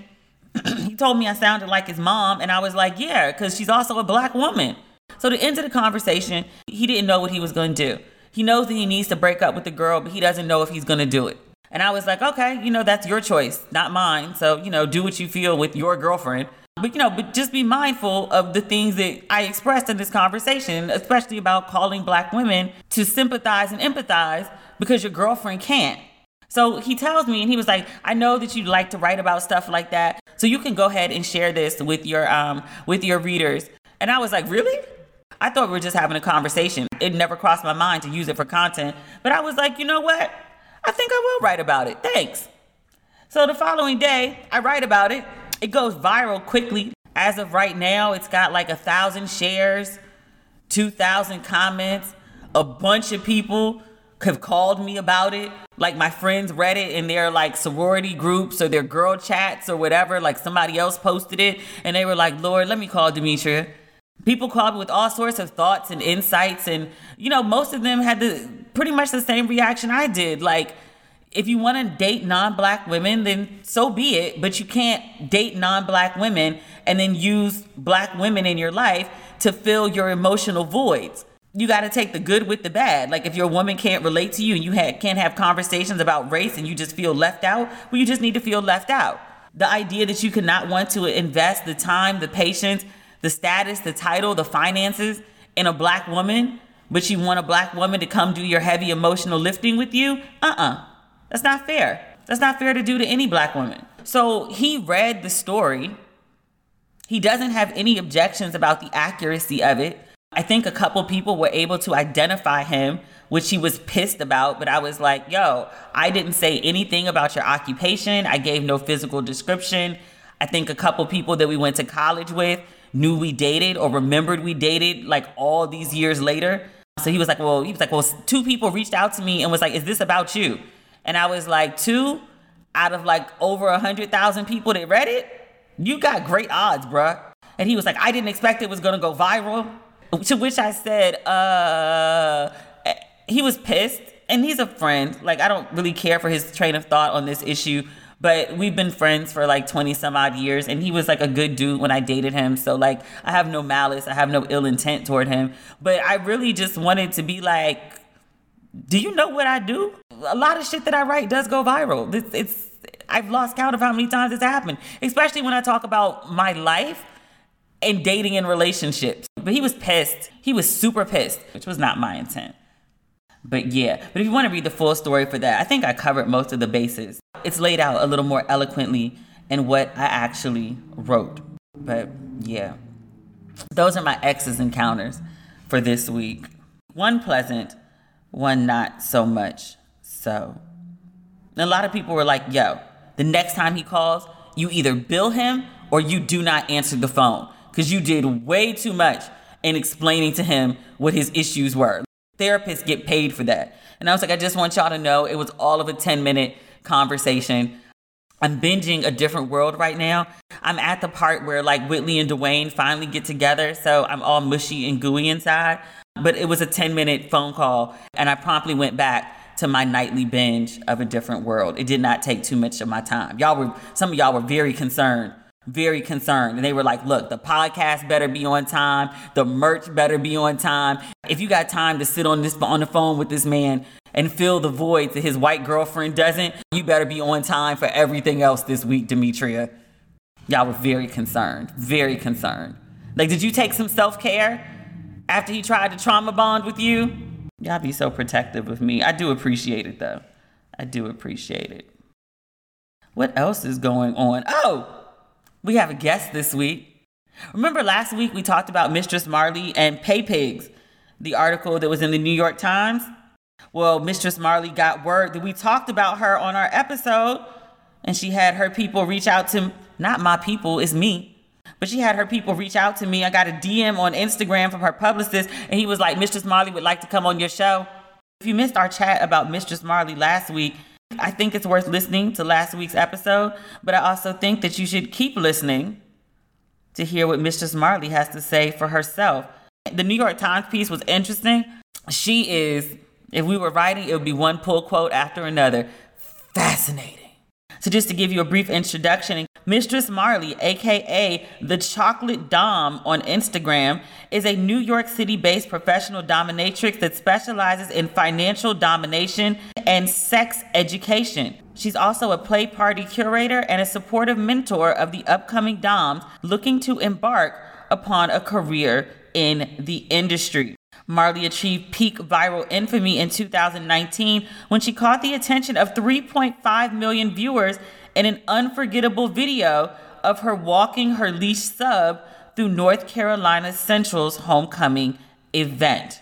He told me I sounded like his mom, and I was like, yeah, because she's also a Black woman. So the end of the conversation, he didn't know what he was going to do. He knows that he needs to break up with the girl, but he doesn't know if he's going to do it. And I was like, okay, you know, that's your choice, not mine. So, you know, do what you feel with your girlfriend. But, you know, but just be mindful of the things that I expressed in this conversation, especially about calling Black women to sympathize and empathize because your girlfriend can't. So he tells me, and he was like, I know that you like to write about stuff like that, so you can go ahead and share this with your um with your readers. And I was like, really? I thought we were just having a conversation. It never crossed my mind to use it for content. But I was like, you know what? I think I will write about it. Thanks. So the following day, I write about it. It goes viral quickly. As of right now, it's got like a thousand shares, two thousand comments. A bunch of people have called me about it. Like my friends read it in their like sorority groups or their girl chats or whatever. Like somebody else posted it and they were like, Lord, let me call Demetria. People called me with all sorts of thoughts and insights. And, you know, most of them had the pretty much the same reaction I did. Like, if you want to date non-Black women, then so be it. But you can't date non-Black women and then use Black women in your life to fill your emotional voids. You got to take the good with the bad. Like if your woman can't relate to you and you ha- can't have conversations about race and you just feel left out, well, you just need to feel left out. The idea that you cannot want to invest the time, the patience, the status, the title, the finances in a Black woman, but you want a Black woman to come do your heavy emotional lifting with you? Uh-uh. That's not fair. That's not fair to do to any Black woman. So he read the story. He doesn't have any objections about the accuracy of it. I think a couple people were able to identify him, which he was pissed about. But I was like, yo, I didn't say anything about your occupation. I gave no physical description. I think a couple people that we went to college with knew we dated or remembered we dated like all these years later. So he was like, well, he was like, well, two people reached out to me and was like, is this about you? And I was like, two out of like over a hundred thousand people that read it? You got great odds, bruh. And he was like, I didn't expect it was going to go viral. To which I said, uh, he was pissed and he's a friend. Like, I don't really care for his train of thought on this issue, but we've been friends for like twenty some odd years. And he was like a good dude when I dated him. So like, I have no malice. I have no ill intent toward him. But I really just wanted to be like, do you know what I do? A lot of shit that I write does go viral. It's, it's I've lost count of how many times it's happened, especially when I talk about my life and dating and relationships. But he was pissed. He was super pissed, which was not my intent. But yeah, but if you want to read the full story for that, I think I covered most of the bases. It's laid out a little more eloquently in what I actually wrote. But yeah, those are my exes encounters for this week. One pleasant, one not so much. So And a lot of people were like, yo, the next time he calls, you either bill him or you do not answer the phone because you did way too much in explaining to him what his issues were. Therapists get paid for that. And I was like, I just want y'all to know it was all of a ten minute conversation. I'm binging A Different World right now. I'm at the part where like Whitley and Dwayne finally get together. So I'm all mushy and gooey inside. But it was a ten minute phone call. And I promptly went back to my nightly binge of A Different World. It did not take too much of my time. Y'all were, some of y'all were very concerned. Very concerned. And they were like, look, the podcast better be on time. The merch better be on time. If you got time to sit on this on the phone with this man and fill the void that his white girlfriend doesn't, you better be on time for everything else this week, Demetria. Y'all were very concerned. Very concerned. Like, did you take some self-care after he tried to trauma bond with you? Y'all be so protective of me. I do appreciate it, though. I do appreciate it. What else is going on? Oh! We have a guest this week. Remember last week we talked about Mistress Marley and Pay Pigs, the article that was in the New York Times? Well, Mistress Marley got word that we talked about her on our episode, and she had her people reach out to, not my people, it's me, but she had her people reach out to me. I got a D M on Instagram from her publicist, and he was like, Mistress Marley would like to come on your show. If you missed our chat about Mistress Marley last week, I think it's worth listening to last week's episode, but I also think that you should keep listening to hear what Mistress Marley has to say for herself. The New York Times piece was interesting. She is, if we were writing, it would be one pull quote after another. Fascinating. So just to give you a brief introduction, Mistress Marley, aka the Chocolate Dom on Instagram, is a New York City-based professional dominatrix that specializes in financial domination and sex education. She's also a play party curator and a supportive mentor of the upcoming doms looking to embark upon a career in the industry. Marley achieved peak viral infamy in two thousand nineteen when she caught the attention of three point five million viewers in an unforgettable video of her walking her leash sub through North Carolina Central's homecoming event.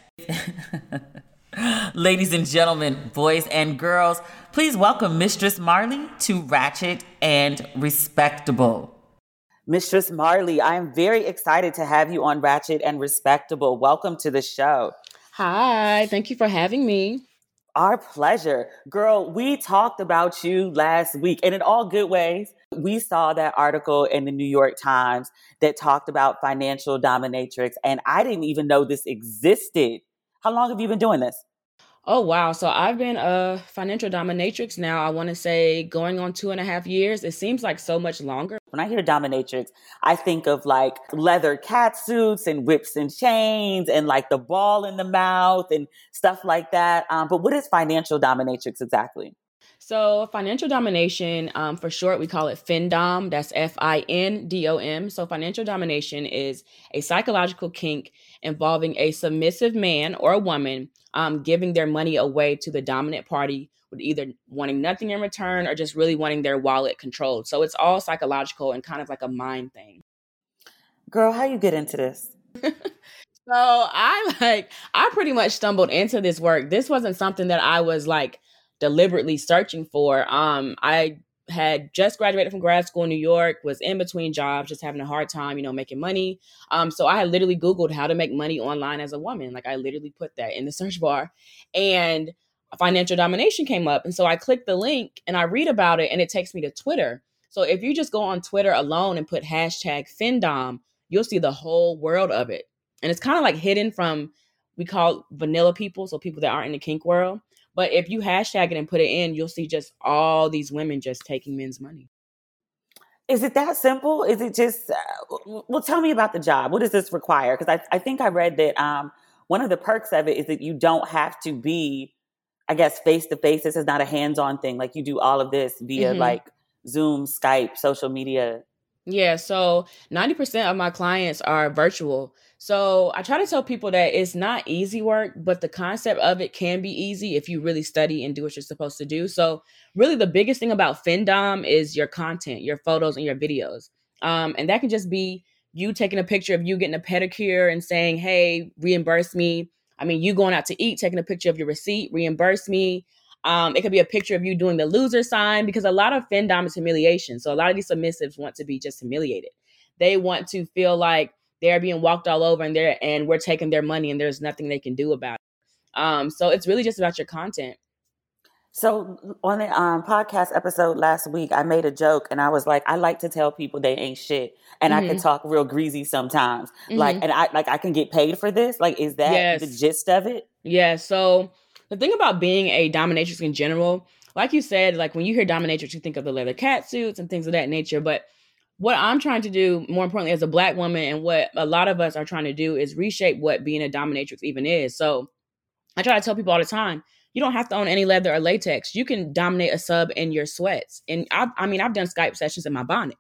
Ladies and gentlemen, boys and girls, please welcome Mistress Marley to Ratchet and Respectable. Mistress Marley, I am very excited to have you on Ratchet and Respectable. Welcome to the show. Hi, thank you for having me. Our pleasure. Girl, we talked about you last week, and in all good ways. We saw that article in the New York Times that talked about financial dominatrix, and I didn't even know this existed. How long have you been doing this? Oh, wow. So I've been a financial dominatrix now, I want to say going on two and a half years. It seems like so much longer. When I hear dominatrix, I think of like leather cat suits and whips and chains and like the ball in the mouth and stuff like that. Um, but what is financial dominatrix exactly? So financial domination, um, for short, we call it FinDom. That's F I N D O M. So financial domination is a psychological kink involving a submissive man or a woman um, giving their money away to the dominant party with either wanting nothing in return or just really wanting their wallet controlled. So it's all psychological and kind of like a mind thing. Girl, how you get into this? So I like, I pretty much stumbled into this work. This wasn't something that I was like deliberately searching for. Um, I had just graduated from grad school in New York, was in between jobs, just having a hard time, you know, making money. Um, so I had literally Googled how to make money online as a woman. Like I literally put that in the search bar and financial domination came up. And so I clicked the link and I read about it and it takes me to Twitter. So if you just go on Twitter alone and put hashtag FinDom, you'll see the whole world of it. And it's kind of like hidden from, we call vanilla people, so people that aren't in the kink world. But if you hashtag it and put it in, you'll see just all these women just taking men's money. Is it that simple? Is it just, uh, well, tell me about the job. What does this require? Because I, I think I read that um, one of the perks of it is that you don't have to be, I guess, face-to-face. This is not a hands-on thing. Like you do all of this via mm-hmm. like Zoom, Skype, social media. Yeah, so ninety percent of my clients are virtual. So I try to tell people that it's not easy work, but the concept of it can be easy if you really study and do what you're supposed to do. So really the biggest thing about FinDom is your content, your photos and your videos. Um, and that can just be you taking a picture of you getting a pedicure and saying, hey, reimburse me. I mean, you going out to eat, taking a picture of your receipt, reimburse me. Um, it could be a picture of you doing the loser sign, because a lot of femdom is humiliation. So a lot of these submissives want to be just humiliated. They want to feel like they're being walked all over and they're and we're taking their money and there's nothing they can do about it. Um, so it's really just about your content. So on the um, podcast episode last week, I made a joke and I was like, I like to tell people they ain't shit, and mm-hmm. I can talk real greasy sometimes. Mm-hmm. Like, and I like I can get paid for this. Like, is that yes. the gist of it? Yeah. So the thing about being a dominatrix in general, like you said, like when you hear dominatrix, you think of the leather cat suits and things of that nature. But what I'm trying to do, more importantly, as a Black woman, and what a lot of us are trying to do, is reshape what being a dominatrix even is. So I try to tell people all the time, you don't have to own any leather or latex. You can dominate a sub in your sweats. And I, I mean, I've done Skype sessions in my bonnet.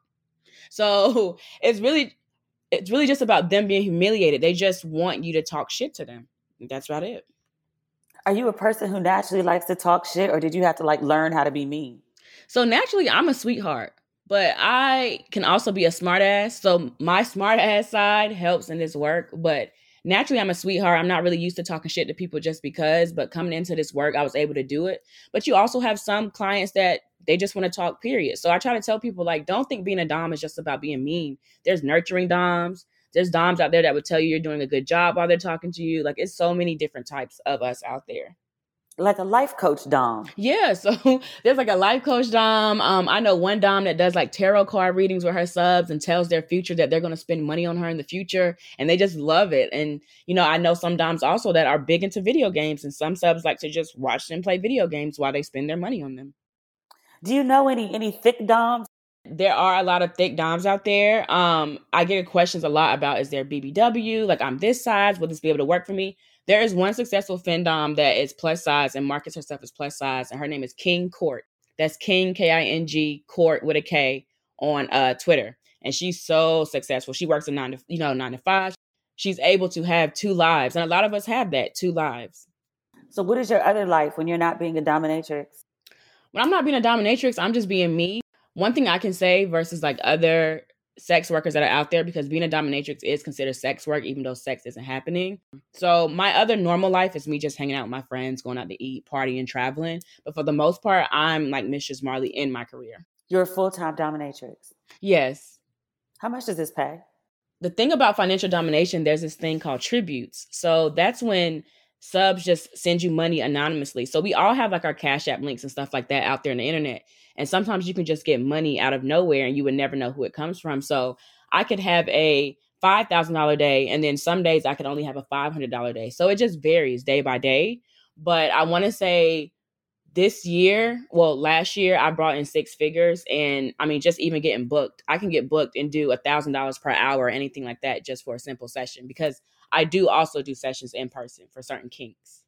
So it's really, it's really just about them being humiliated. They just want you to talk shit to them. That's about it. Are you a person who naturally likes to talk shit, or did you have to like learn how to be mean? So naturally, I'm a sweetheart, but I can also be a smart ass. So my smart ass side helps in this work, but naturally, I'm a sweetheart. I'm not really used to talking shit to people just because, but coming into this work, I was able to do it. But you also have some clients that they just want to talk, period. So I try to tell people, like, don't think being a dom is just about being mean. There's nurturing doms. There's doms out there that would tell you you're doing a good job while they're talking to you. Like, it's so many different types of us out there. Like a life coach dom. Yeah, so there's like a life coach dom. Um, I know one dom that does like tarot card readings with her subs and tells their future that they're going to spend money on her in the future, and they just love it. And, you know, I know some doms also that are big into video games, and some subs like to just watch them play video games while they spend their money on them. Do you know any any thick doms? There are a lot of thick doms out there. Um, I get questions a lot about, is there B B W? Like, I'm this size. Will this be able to work for me? There is one successful findom that is plus size and markets herself as plus size, and her name is King Court. That's King, K I N G, Court with a K on uh, Twitter. And she's so successful. She works a nine to, you know, nine to five. She's able to have two lives. And a lot of us have that, two lives. So what is your other life when you're not being a dominatrix? When I'm not being a dominatrix, I'm just being me. One thing I can say versus like other sex workers that are out there, because being a dominatrix is considered sex work, even though sex isn't happening. So my other normal life is me just hanging out with my friends, going out to eat, partying, traveling. But for the most part, I'm like Mistress Marley in my career. You're a full-time dominatrix? Yes. How much does this pay? The thing about financial domination, there's this thing called tributes. So that's when subs just send you money anonymously. So we all have like our Cash App links and stuff like that out there on the internet. And sometimes you can just get money out of nowhere and you would never know who it comes from. So I could have a five thousand dollars day, and then some days I could only have a five hundred dollars day. So it just varies day by day. But I want to say this year, well, last year I brought in six figures. And I mean, just even getting booked, I can get booked and do one thousand dollars per hour or anything like that just for a simple session, because I do also do sessions in person for certain kinks.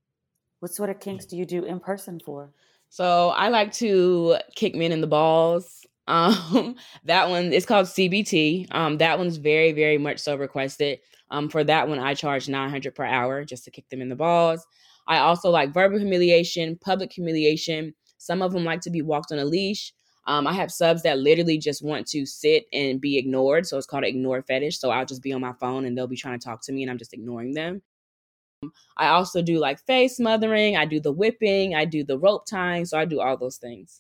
What sort of kinks do you do in person for? So I like to kick men in the balls. Um, that one is called C B T. Um, that one's very, very much so requested. Um, for that one, I charge nine hundred dollars per hour just to kick them in the balls. I also like verbal humiliation, public humiliation. Some of them like to be walked on a leash. Um, I have subs that literally just want to sit and be ignored. So it's called an ignore fetish. So I'll just be on my phone and they'll be trying to talk to me and I'm just ignoring them. I also do like face smothering. I do the whipping. I do the rope tying. So I do all those things.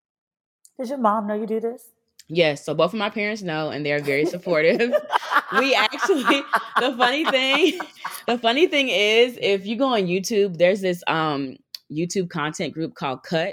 Does your mom know you do this? Yes. So both of my parents know, and they're very supportive. We actually, the funny thing, the funny thing is, if you go on YouTube, there's this um YouTube content group called Cut.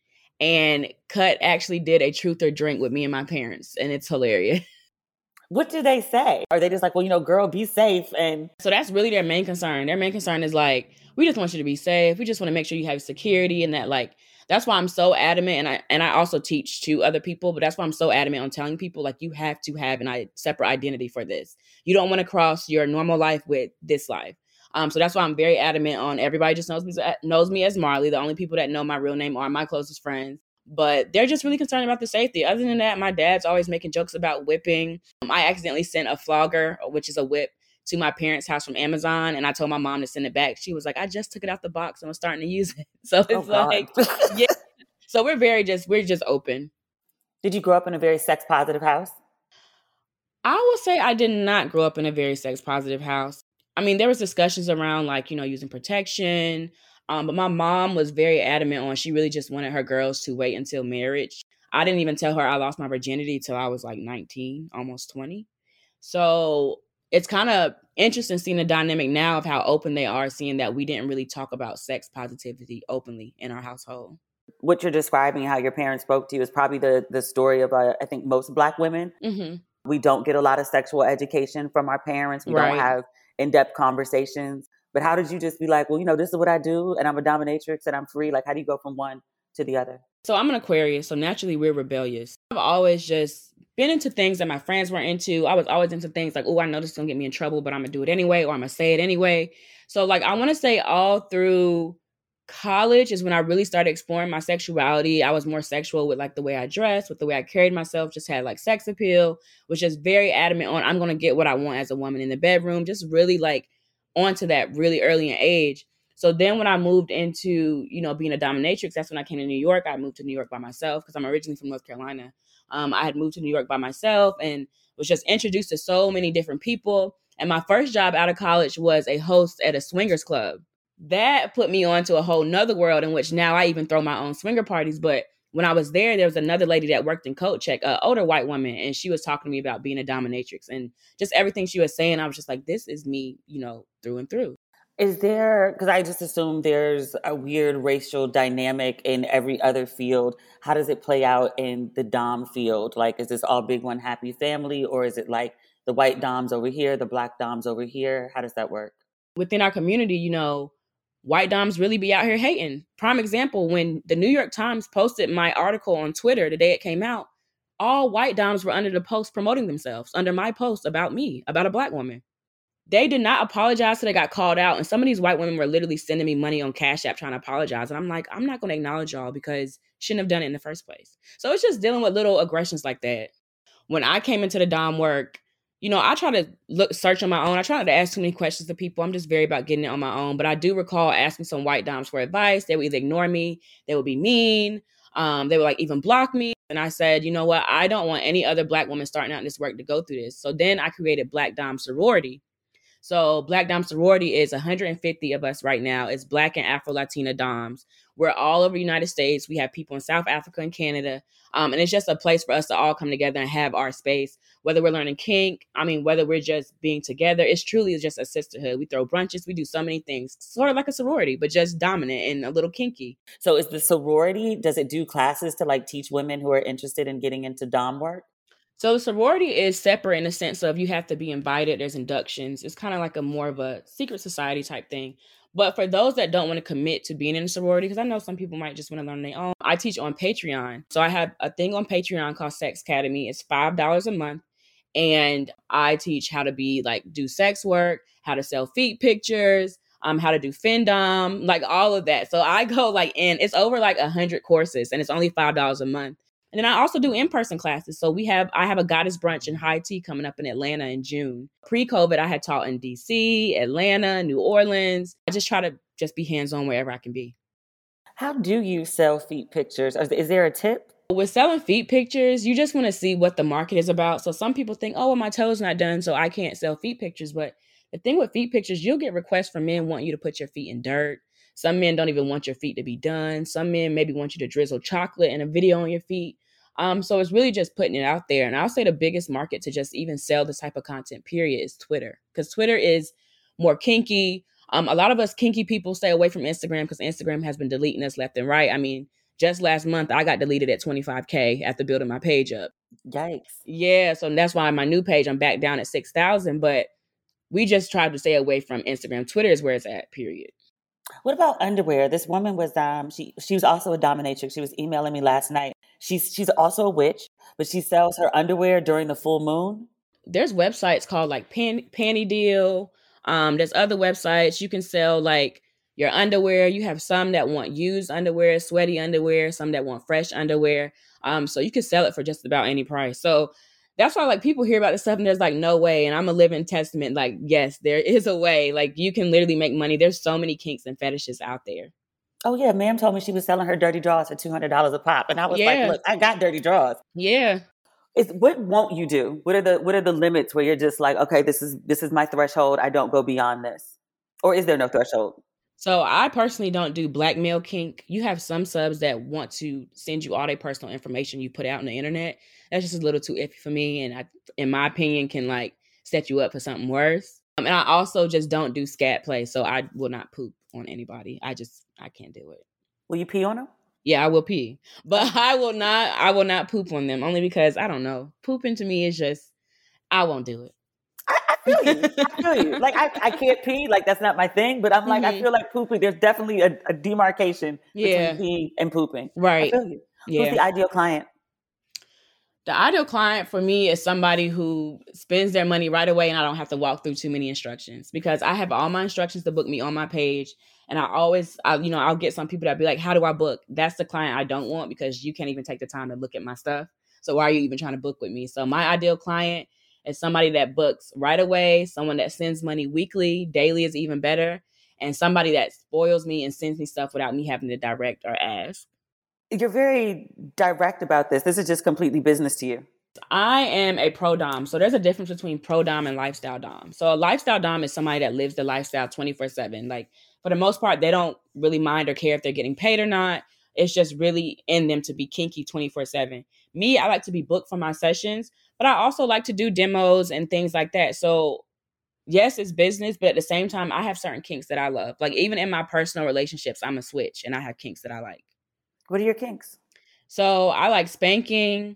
And Cut actually did a truth or drink with me and my parents. And it's hilarious. What do they say? Are they just like, well, you know, girl, be safe? And so that's really their main concern. Their main concern is like, we just want you to be safe. We just want to make sure you have security, and that, like, that's why I'm so adamant. And I and I also teach to other people, but that's why I'm so adamant on telling people, like, you have to have an I, separate identity for this. You don't want to cross your normal life with this life. Um, so that's why I'm very adamant on everybody just knows me, knows me as Marley. The only people that know my real name are my closest friends. But they're just really concerned about the safety. Other than that, my dad's always making jokes about whipping. Um, I accidentally sent a flogger, which is a whip, to my parents' house from Amazon. And I told my mom to send it back. She was like, I just took it out the box and was starting to use it. So it's oh, like, yeah. So we're very just, we're just open. Did you grow up in a very sex positive house? I will say I did not grow up in a very sex positive house. I mean, there was discussions around, like, you know, using protection. Um, but my mom was very adamant on, she really just wanted her girls to wait until marriage. I didn't even tell her I lost my virginity till I was like nineteen, almost twenty. So it's kind of interesting seeing the dynamic now of how open they are, seeing that we didn't really talk about sex positivity openly in our household. What you're describing, how your parents spoke to you, is probably the, the story of, uh, I think, most Black women. Mm-hmm. We don't get a lot of sexual education from our parents. We Right. don't have in-depth conversations. But how did you just be like, well, you know, this is what I do, and I'm a dominatrix, and I'm free? Like, how do you go from one to the other? So I'm an Aquarius, so naturally we're rebellious. I've always just been into things that my friends weren't into. I was always into things like, oh, I know this is going to get me in trouble, but I'm going to do it anyway, or I'm going to say it anyway. So like, I want to say all through college is when I really started exploring my sexuality. I was more sexual with like the way I dressed, with the way I carried myself, just had like sex appeal, was just very adamant on, I'm going to get what I want as a woman in the bedroom, just really like onto that really early in age. So then when I moved into, you know, being a dominatrix, that's when I came to New York. I moved to New York by myself because I'm originally from North Carolina. Um, I had moved to New York by myself and was just introduced to so many different people. And my first job out of college was a host at a swingers club. That put me onto a whole nother world in which now I even throw my own swinger parties. But when I was there, there was another lady that worked in Coat Check, an older white woman, and she was talking to me about being a dominatrix. And just everything she was saying, I was just like, this is me, you know, through and through. Is there, because I just assume there's a weird racial dynamic in every other field. How does it play out in the dom field? Like, is this all big one happy family, or is it like the white doms over here, the Black doms over here? How does that work? Within our community, you know, white doms really be out here hating. Prime example, when the New York Times posted my article on Twitter the day it came out, all white doms were under the post promoting themselves, under my post about me, about a Black woman. They did not apologize till they got called out. And some of these white women were literally sending me money on Cash App trying to apologize. And I'm like, I'm not going to acknowledge y'all because shouldn't have done it in the first place. So it's just dealing with little aggressions like that. When I came into the dom work, you know, I try to look, search on my own. I try not to ask too many questions to people. I'm just very about getting it on my own. But I do recall asking some white doms for advice. They would either ignore me. They would be mean. Um, they would like even block me. And I said, you know what? I don't want any other Black woman starting out in this work to go through this. So then I created Black Dom Sorority. So Black Dom Sorority is one hundred fifty of us right now. It's Black and Afro-Latina doms. We're all over the United States. We have people in South Africa and Canada. Um, and it's just a place for us to all come together and have our space, whether we're learning kink, I mean, whether we're just being together. It's truly just a sisterhood. We throw brunches. We do so many things, sort of like a sorority, but just dominant and a little kinky. So is the sorority, does it do classes to like teach women who are interested in getting into dom work? So the sorority is separate in the sense of you have to be invited. There's inductions. It's kind of like a more of a secret society type thing. But for those that don't want to commit to being in a sorority, because I know some people might just want to learn on their own, I teach on Patreon. So I have a thing on Patreon called Sex Academy. It's five dollars a month. And I teach how to be like, do sex work, how to sell feet pictures, um, how to do findom, like all of that. So I go like in, it's over like a hundred courses and it's only five dollars a month. And then I also do in-person classes. So we have, I have a goddess brunch in High Tea coming up in Atlanta in June. Pre-COVID, I had taught in D C, Atlanta, New Orleans. I just try to just be hands-on wherever I can be. How do you sell feet pictures? Is there a tip? With selling feet pictures, you just want to see what the market is about. So some people think, oh, well, my toe's not done, so I can't sell feet pictures. But the thing with feet pictures, you'll get requests from men wanting you to put your feet in dirt. Some men don't even want your feet to be done. Some men maybe want you to drizzle chocolate in a video on your feet. Um, so it's really just putting it out there. And I'll say the biggest market to just even sell this type of content, period, is Twitter. Because Twitter is more kinky. Um, a lot of us kinky people stay away from Instagram because Instagram has been deleting us left and right. I mean, just last month, I got deleted at twenty-five K after building my page up. Yikes. Yeah, so that's why my new page, I'm back down at six thousand. But we just tried to stay away from Instagram. Twitter is where it's at, period. What about underwear? This woman was, um, she she was also a dominatrix. She was emailing me last night. She's she's also a witch, but she sells her underwear during the full moon. There's websites called like Pan, Panty Deal. Um, there's other websites you can sell like your underwear. You have some that want used underwear, sweaty underwear, some that want fresh underwear. Um, so you can sell it for just about any price. So that's why like people hear about this stuff and there's like no way. And I'm a living testament. Like, yes, there is a way. Like you can literally make money. There's so many kinks and fetishes out there. Oh, yeah. Ma'am told me she was selling her dirty drawers for two hundred dollars a pop. And I was Yeah. like, look, I got dirty drawers. Yeah. It's, what won't you do? What are the what are the limits where you're just like, okay, this is this is my threshold. I don't go beyond this. Or is there no threshold? So I personally don't do blackmail kink. You have some subs that want to send you all their personal information you put out on the internet. That's just a little too iffy for me. And I, in my opinion, can like set you up for something worse. Um, and I also just don't do scat play. So I will not poop on anybody. I just, I can't do it. Will you pee on them? Yeah, I will pee. But I will not, I will not poop on them only because I don't know. Pooping to me is just, I won't do it. I, I feel you. I feel you. Like I, I can't pee. Like that's not my thing. But I'm like, mm-hmm. I feel like pooping. There's definitely a, a demarcation yeah. between peeing and pooping. Right. I feel you. Yeah. Who's the ideal client? The ideal client for me is somebody who spends their money right away and I don't have to walk through too many instructions because I have all my instructions to book me on my page. And I always, I, you know, I'll get some people that be like, how do I book? That's the client I don't want because you can't even take the time to look at my stuff. So why are you even trying to book with me? So my ideal client is somebody that books right away, someone that sends money weekly, daily is even better, and somebody that spoils me and sends me stuff without me having to direct or ask. You're very direct about this. This is just completely business to you. I am a pro dom. So there's a difference between pro dom and lifestyle dom. So a lifestyle dom is somebody that lives the lifestyle twenty-four seven. Like for the most part, they don't really mind or care if they're getting paid or not. It's just really in them to be kinky twenty-four seven. Me, I like to be booked for my sessions, but I also like to do demos and things like that. So yes, it's business, but at the same time, I have certain kinks that I love. Like even in my personal relationships, I'm a switch and I have kinks that I like. What are your kinks? So I like spanking.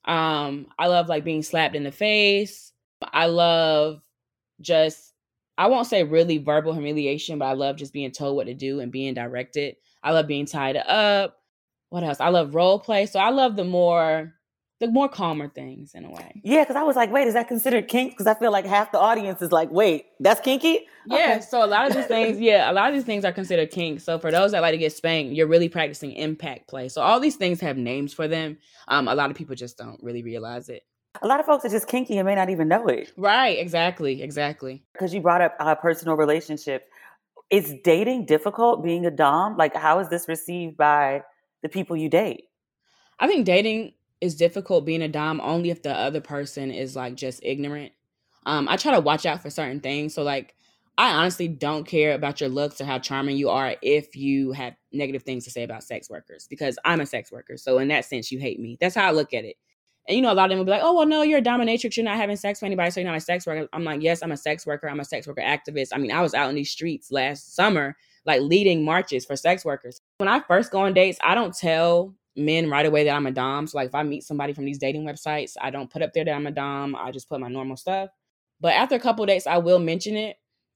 Um, I love like being slapped in the face. I love just, I won't say really verbal humiliation, but I love just being told what to do and being directed. I love being tied up. What else? I love role play. So I love the more, the more calmer things in a way. Yeah, because I was like, wait, is that considered kink? Because I feel like half the audience is like, wait, that's kinky? Yeah, okay. So a lot of these things, yeah, a lot of these things are considered kink. So for those that like to get spanked, you're really practicing impact play. So all these things have names for them. Um, a lot of people just don't really realize it. A lot of folks are just kinky and may not even know it. Right, exactly, exactly. Because you brought up a personal relationship. Is dating difficult being a dom? Like, how is this received by the people you date? I think dating is difficult being a dom only if the other person is like just ignorant. Um, I try to watch out for certain things. So like, I honestly don't care about your looks or how charming you are if you have negative things to say about sex workers, because I'm a sex worker. So in that sense, you hate me. That's how I look at it. And, you know, a lot of them will be like, oh, well, no, you're a dominatrix. You're not having sex with anybody. So you're not a sex worker. I'm like, yes, I'm a sex worker. I'm a sex worker activist. I mean, I was out in these streets last summer, like leading marches for sex workers. When I first go on dates, I don't tell men right away that I'm a dom. So like if I meet somebody from these dating websites, I don't put up there that I'm a dom. I just put my normal stuff. But after a couple of dates, I will mention it.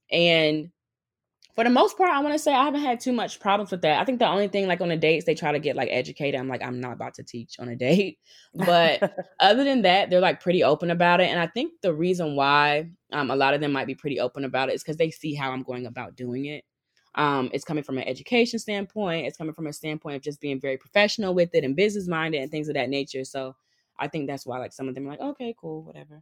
And for the most part, I want to say I haven't had too much problems with that. I think the only thing like on the dates, they try to get like educated. I'm like, I'm not about to teach on a date. But other than that, they're like pretty open about it. And I think the reason why um, a lot of them might be pretty open about it is because they see how I'm going about doing it. Um, it's coming from an education standpoint. It's coming from a standpoint of just being very professional with it and business minded and things of that nature. So I think that's why like some of them are like, okay, cool, whatever.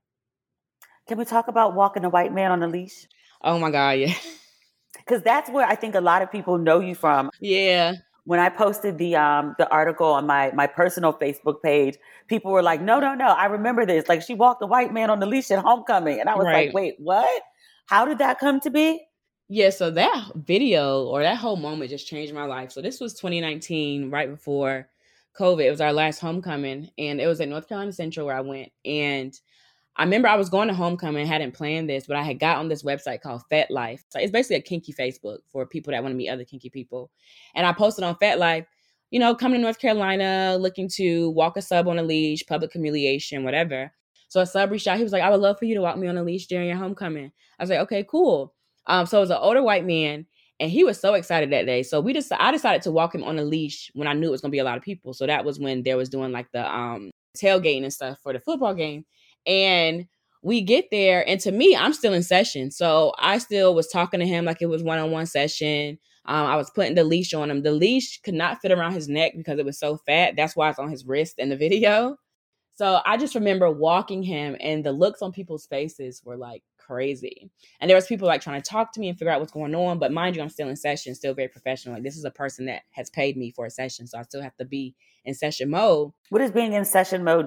Can we talk about walking a white man on a leash? Oh my God, yeah. Because that's where I think a lot of people know you from. Yeah. When I posted the um the article on my my personal Facebook page, people were like, no, no, no, I remember this. Like she walked a white man on the leash at homecoming. And I was right. like, wait, what? How did that come to be? Yeah, so that video or that whole moment just changed my life. So this was twenty nineteen, right before COVID. It was our last homecoming. And it was at North Carolina Central where I went. And I remember I was going to homecoming, hadn't planned this, but I had got on this website called FetLife. So it's basically a kinky Facebook for people that want to meet other kinky people. And I posted on FetLife, you know, coming to North Carolina, looking to walk a sub on a leash, public humiliation, whatever. So a sub reached out. He was like, I would love for you to walk me on a leash during your homecoming. I was like, okay, cool. Um, so it was an older white man, and he was so excited that day. So we just, I decided to walk him on a leash when I knew it was going to be a lot of people. So that was when there was doing like the um, tailgating and stuff for the football game. And we get there, and to me, I'm still in session. So I still was talking to him like it was one-on-one session. Um, I was putting the leash on him. The leash could not fit around his neck because it was so fat. That's why it's on his wrist in the video. So I just remember walking him, and the looks on people's faces were like crazy. And there was people like trying to talk to me and figure out what's going on. But mind you, I'm still in session, still very professional. Like this is a person that has paid me for a session. So I still have to be in session mode. What does being in session mode mean?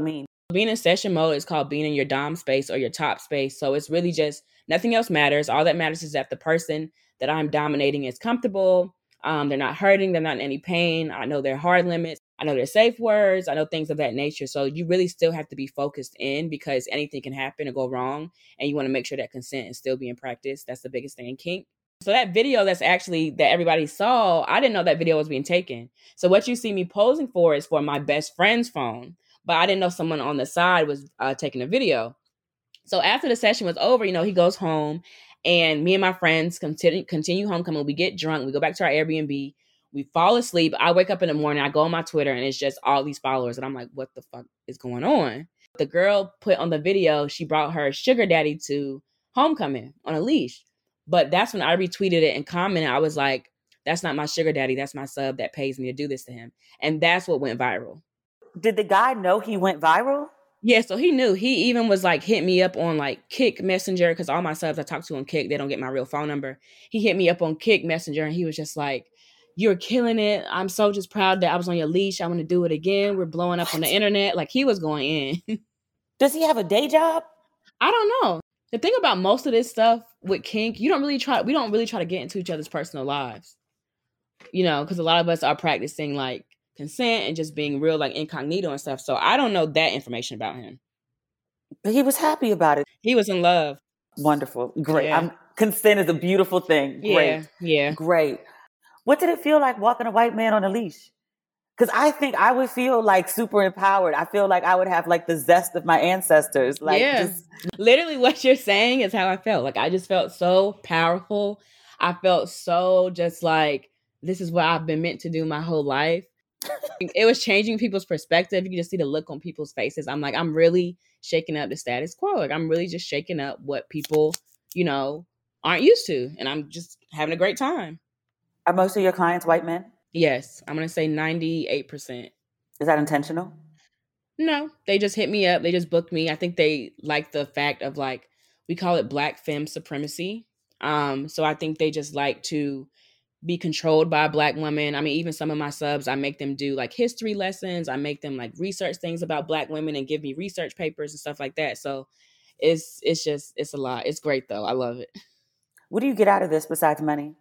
Being in session mode is called being in your dom space or your top space. So it's really just nothing else matters. All that matters is that the person that I'm dominating is comfortable. Um, they're not hurting. They're not in any pain. I know their hard limits. I know their safe words. I know things of that nature. So you really still have to be focused in because anything can happen or go wrong. And you want to make sure that consent is still being practiced. That's the biggest thing in kink. So that video that's actually that everybody saw, I didn't know that video was being taken. So what you see me posing for is for my best friend's phone. But I didn't know someone on the side was uh, taking a video. So after the session was over, you know, he goes home and me and my friends continue, continue homecoming. We get drunk. We go back to our Airbnb. We fall asleep. I wake up in the morning. I go on my Twitter and it's just all these followers. And I'm like, what the fuck is going on? The girl put on the video, she brought her sugar daddy to homecoming on a leash. But that's when I retweeted it and commented. I was like, that's not my sugar daddy. That's my sub that pays me to do this to him. And that's what went viral. Did the guy know he went viral? Yeah, so he knew. He even was like, hit me up on like Kik Messenger because all my subs I talk to on Kik, they don't get my real phone number. He hit me up on Kik Messenger and he was just like, you're killing it. I'm so just proud that I was on your leash. I want to do it again. We're blowing up on the internet. Like he was going in. Does he have a day job? I don't know. The thing about most of this stuff with kink, you don't really try, we don't really try to get into each other's personal lives. You know, because a lot of us are practicing like consent and just being real like incognito and stuff. So I don't know that information about him. But he was happy about it. He was in love. Wonderful. Great. Yeah. I'm, consent is a beautiful thing. Great. Yeah. Yeah. Great. What did it feel like walking a white man on a leash? Because I think I would feel like super empowered. I feel like I would have like the zest of my ancestors. Like, yeah. Just... Literally what you're saying is how I felt. Like I just felt so powerful. I felt so just like, this is what I've been meant to do my whole life. It was changing people's perspective. You can just see the look on people's faces. I'm like, I'm really shaking up the status quo. Like I'm really just shaking up what people, you know, aren't used to. And I'm just having a great time. Are most of your clients white men? Yes. I'm going to say ninety-eight percent. Is that intentional? No, they just hit me up. They just booked me. I think they like the fact of like, we call it Black femme supremacy. Um, so I think they just like to be controlled by a Black woman. I mean, even some of my subs, I make them do like history lessons. I make them like research things about Black women and give me research papers and stuff like that. So it's it's just, it's a lot. It's great though. I love it. What do you get out of this besides money?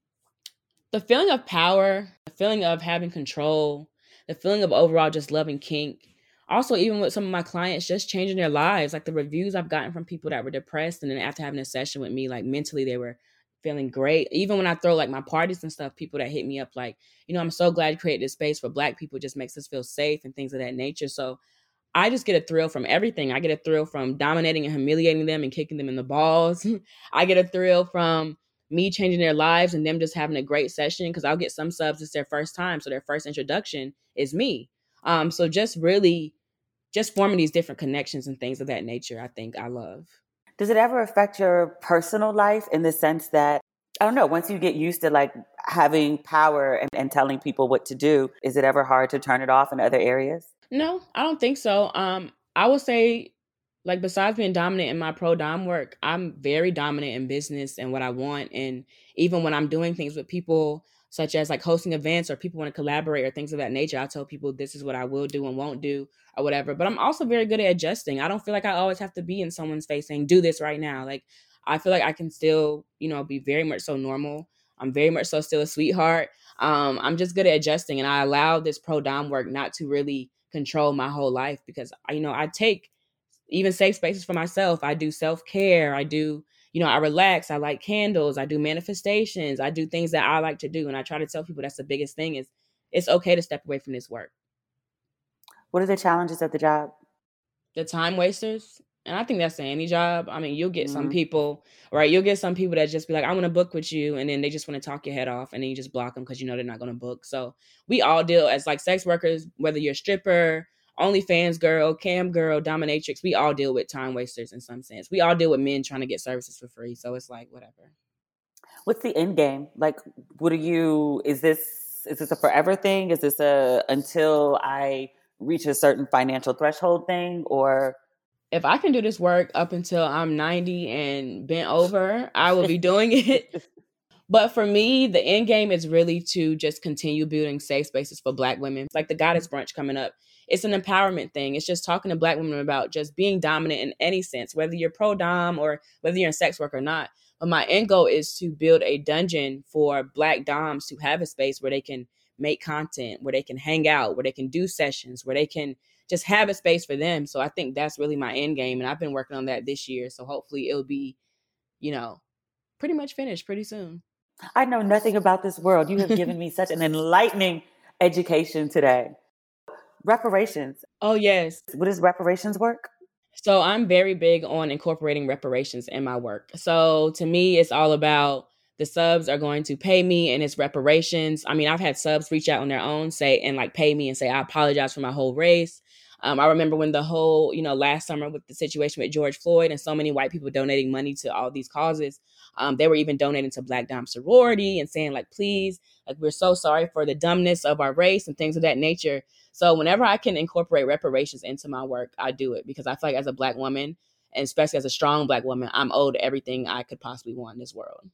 The feeling of power, the feeling of having control, the feeling of overall just loving kink. Also, even with some of my clients, just changing their lives. Like the reviews I've gotten from people that were depressed and then after having a session with me, like mentally they were feeling great. Even when I throw like my parties and stuff, people that hit me up like, you know, I'm so glad you created this space for Black people. It just makes us feel safe and things of that nature. So I just get a thrill from everything. I get a thrill from dominating and humiliating them and kicking them in the balls. I get a thrill from me changing their lives and them just having a great session because I'll get some subs, it's their first time. So their first introduction is me. Um, so just really just forming these different connections and things of that nature, I think I love. Does it ever affect your personal life in the sense that, I don't know, once you get used to like having power and, and telling people what to do, is it ever hard to turn it off in other areas? No, I don't think so. Um, I would say, like, besides being dominant in my pro-dom work, I'm very dominant in business and what I want. And even when I'm doing things with people, such as like hosting events or people want to collaborate or things of that nature, I tell people this is what I will do and won't do or whatever. But I'm also very good at adjusting. I don't feel like I always have to be in someone's face saying, do this right now. Like, I feel like I can still, you know, be very much so normal. I'm very much so still a sweetheart. Um, I'm just good at adjusting. And I allow this pro-dom work not to really control my whole life because, you know, I take even safe spaces for myself. I do self-care. I do, you know, I relax. I light candles. I do manifestations. I do things that I like to do. And I try to tell people that's the biggest thing is it's okay to step away from this work. What are the challenges of the job? The time wasters. And I think that's any job. I mean, you'll get Mm-hmm. some people, right? You'll get some people that just be like, I want to book with you. And then they just want to talk your head off. And then you just block them because you know they're not going to book. So we all deal as like sex workers, whether you're a stripper, OnlyFans girl, cam girl, dominatrix, we all deal with time wasters in some sense. We all deal with men trying to get services for free. So it's like, whatever. What's the end game? Like, what are you, is this, is this a forever thing? Is this a, until I reach a certain financial threshold thing? Or if I can do this work up until I'm ninety and bent over, I will be doing it. But for me, the end game is really to just continue building safe spaces for Black women. Like the Goddess Brunch coming up it's an empowerment thing. It's just talking to Black women about just being dominant in any sense, whether you're pro-dom or whether you're in sex work or not. But my end goal is to build a dungeon for Black doms to have a space where they can make content, where they can hang out, where they can do sessions, where they can just have a space for them. So I think that's really my end game. And I've been working on that this year. So hopefully it'll be, you know, pretty much finished pretty soon. I know nothing about this world. You have given me such an enlightening education today. Reparations. Oh, yes. What is reparations work? So I'm very big on incorporating reparations in my work. So to me, it's all about the subs are going to pay me and it's reparations. I mean, I've had subs reach out on their own, say, and like pay me and say, I apologize for my whole race. Um, I remember when the whole, you know, last summer with the situation with George Floyd and so many white people donating money to all these causes. Um, they were even donating to Black Dom sorority and saying like, please, like, we're so sorry for the dumbness of our race and things of that nature. So whenever I can incorporate reparations into my work, I do it because I feel like as a Black woman, and especially as a strong Black woman, I'm owed everything I could possibly want in this world.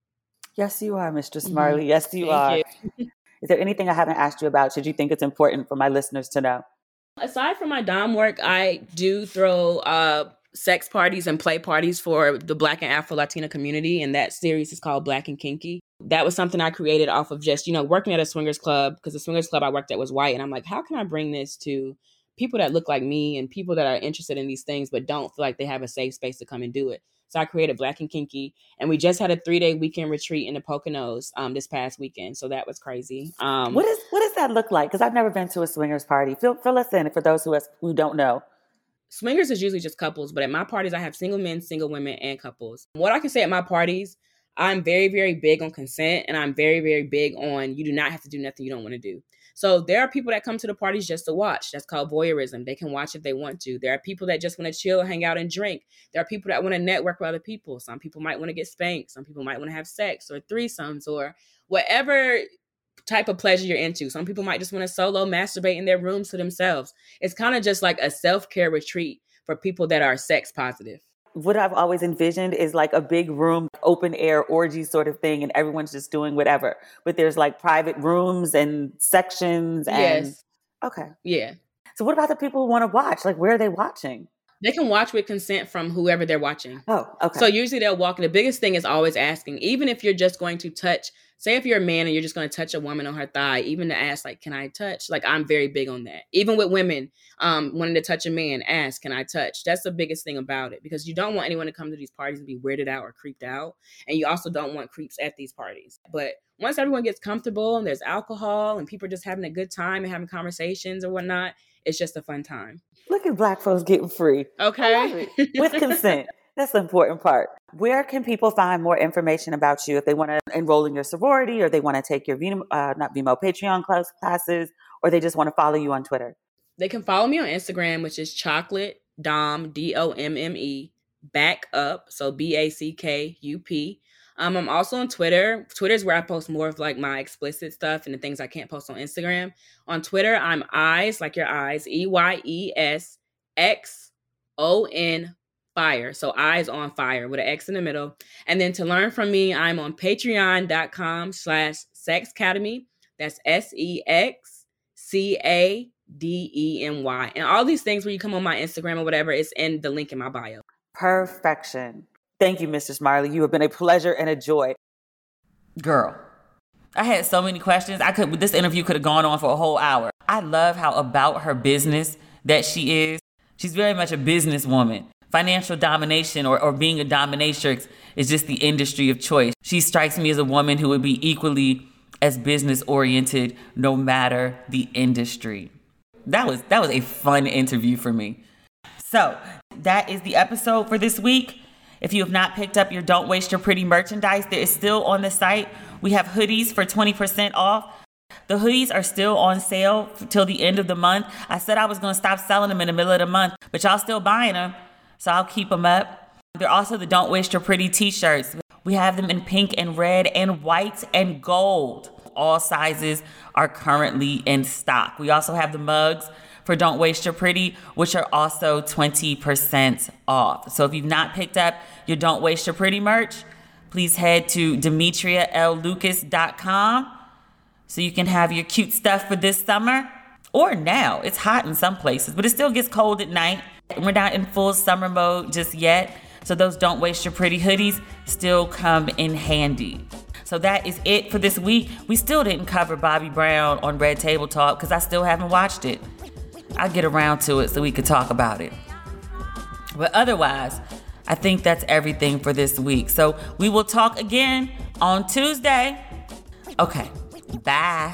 Yes, you are, Mistress Marley. Mm-hmm. Yes, you Thank are. You. Is there anything I haven't asked you about? Should you think it's important for my listeners to know? Aside from my dom work, I do throw uh, sex parties and play parties for the Black and Afro-Latina community. And that series is called Black and Kinky. That was something I created off of just, you know, working at a swingers club, because the swingers club I worked at was white. And I'm like, how can I bring this to people that look like me and people that are interested in these things, but don't feel like they have a safe space to come and do it? So I created Black and Kinky, and we just had a three day weekend retreat in the Poconos um, this past weekend. So that was crazy. Um, what is what does that look like? Because I've never been to a swingers party. Fill, fill us in for those who has, who don't know. Swingers is usually just couples, but at my parties, I have single men, single women, and couples. What I can say at my parties, I'm very, very big on consent, and I'm very, very big on you do not have to do nothing you don't want to do. So there are people that come to the parties just to watch. That's called voyeurism. They can watch if they want to. There are people that just want to chill, hang out, and drink. There are people that want to network with other people. Some people might want to get spanked. Some people might want to have sex or threesomes or whatever type of pleasure you're into. Some people might just want to solo masturbate in their rooms to themselves. It's kind of just like a self-care retreat for people that are sex positive. What I've always envisioned is like a big room, open air orgy sort of thing, and everyone's just doing whatever. But there's like private rooms and sections. And yes. Okay. Yeah. So what about the people who want to watch? Like, where are they watching? They can watch with consent from whoever they're watching. Oh, okay. So usually they'll walk. And the biggest thing is always asking, even if you're just going to touch, say if you're a man and you're just going to touch a woman on her thigh, even to ask, like, can I touch? Like, I'm very big on that. Even with women um, wanting to touch a man, ask, can I touch? That's the biggest thing about it, because you don't want anyone to come to these parties and be weirded out or creeped out. And you also don't want creeps at these parties. But once everyone gets comfortable and there's alcohol and people are just having a good time and having conversations or whatnot, it's just a fun time. Look at Black folks getting free. Okay. With consent. That's the important part. Where can people find more information about you if they want to enroll in your sorority, or they want to take your Vimo, uh, not Vimo, Patreon class classes, or they just want to follow you on Twitter? They can follow me on Instagram, which is chocolate dom, D O M M E, back up. So B A C K U P. Um, I'm also on Twitter. Twitter is where I post more of like my explicit stuff and the things I can't post on Instagram. On Twitter, I'm eyes, like your eyes, E Y E S X O N fire. So eyes on fire with an X in the middle. And then to learn from me, I'm on patreon.com slash sexcademy. That's S E X C A D E M Y. And all these things where you come on my Instagram or whatever, it's in the link in my bio. Perfection. Thank you, Mistress Marley. You have been a pleasure and a joy. Girl, I had so many questions. I could, this interview could have gone on for a whole hour. I love how about her business that she is. She's very much a businesswoman. Financial domination or, or being a dominatrix is just the industry of choice. She strikes me as a woman who would be equally as business oriented no matter the industry. That was that was a fun interview for me. So that is the episode for this week. If you have not picked up your Don't Waste Your Pretty merchandise, there is still on the site. We have hoodies for twenty percent off. The hoodies are still on sale till the end of the month. I said I was going to stop selling them in the middle of the month, but y'all still buying them, so I'll keep them up. They're also the Don't Waste Your Pretty t-shirts. We have them in pink and red and white and gold. All sizes are currently in stock. We also have the mugs for Don't Waste Your Pretty, which are also twenty percent off. So if you've not picked up your Don't Waste Your Pretty merch, please head to demetria l lucas dot com so you can have your cute stuff for this summer. Or now. It's hot in some places, but it still gets cold at night. We're not in full summer mode just yet. So those don't waste your pretty hoodies still come in handy. So that is it for this week. We still didn't cover Bobby Brown on Red Table Talk because I still haven't watched it. I'll get around to it so we could talk about it. But otherwise, I think that's everything for this week. So we will talk again on Tuesday. Okay, bye.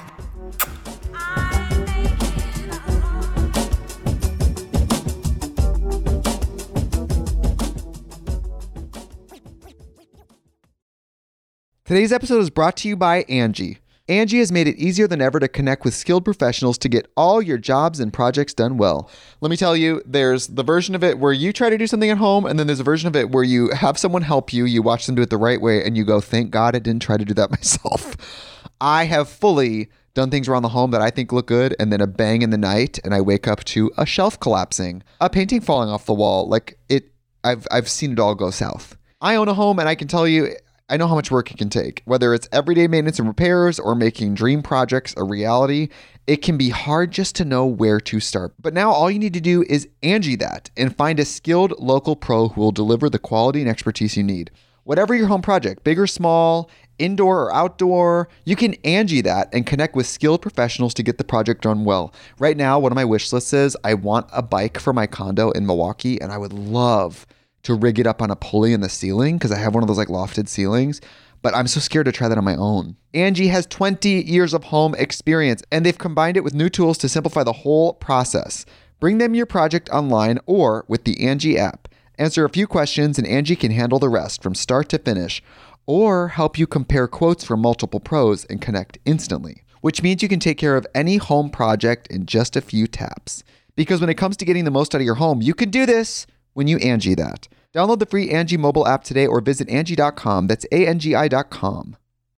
Today's episode is brought to you by Angie. Angie has made it easier than ever to connect with skilled professionals to get all your jobs and projects done well. Let me tell you, there's the version of it where you try to do something at home, and then there's a version of it where you have someone help you, you watch them do it the right way, and you go, thank God I didn't try to do that myself. I have fully done things around the home that I think look good, and then a bang in the night, and I wake up to a shelf collapsing, a painting falling off the wall. Like it, I've I've seen it all go south. I own a home, and I can tell you, I know how much work it can take. Whether it's everyday maintenance and repairs or making dream projects a reality, it can be hard just to know where to start. But now all you need to do is Angie that and find a skilled local pro who will deliver the quality and expertise you need. Whatever your home project, big or small, indoor or outdoor, you can Angie that and connect with skilled professionals to get the project done well. Right now, one of my wish lists is I want a bike for my condo in Milwaukee, and I would love to rig it up on a pulley in the ceiling because I have one of those like lofted ceilings, but I'm so scared to try that on my own. Angie has twenty years of home experience, and they've combined it with new tools to simplify the whole process. Bring them your project online or with the Angie app. Answer a few questions and Angie can handle the rest from start to finish, or help you compare quotes from multiple pros and connect instantly, which means you can take care of any home project in just a few taps. Because when it comes to getting the most out of your home, you can do this when you Angie that. Download the free Angie mobile app today or visit Angie dot com. That's A N G I dot com.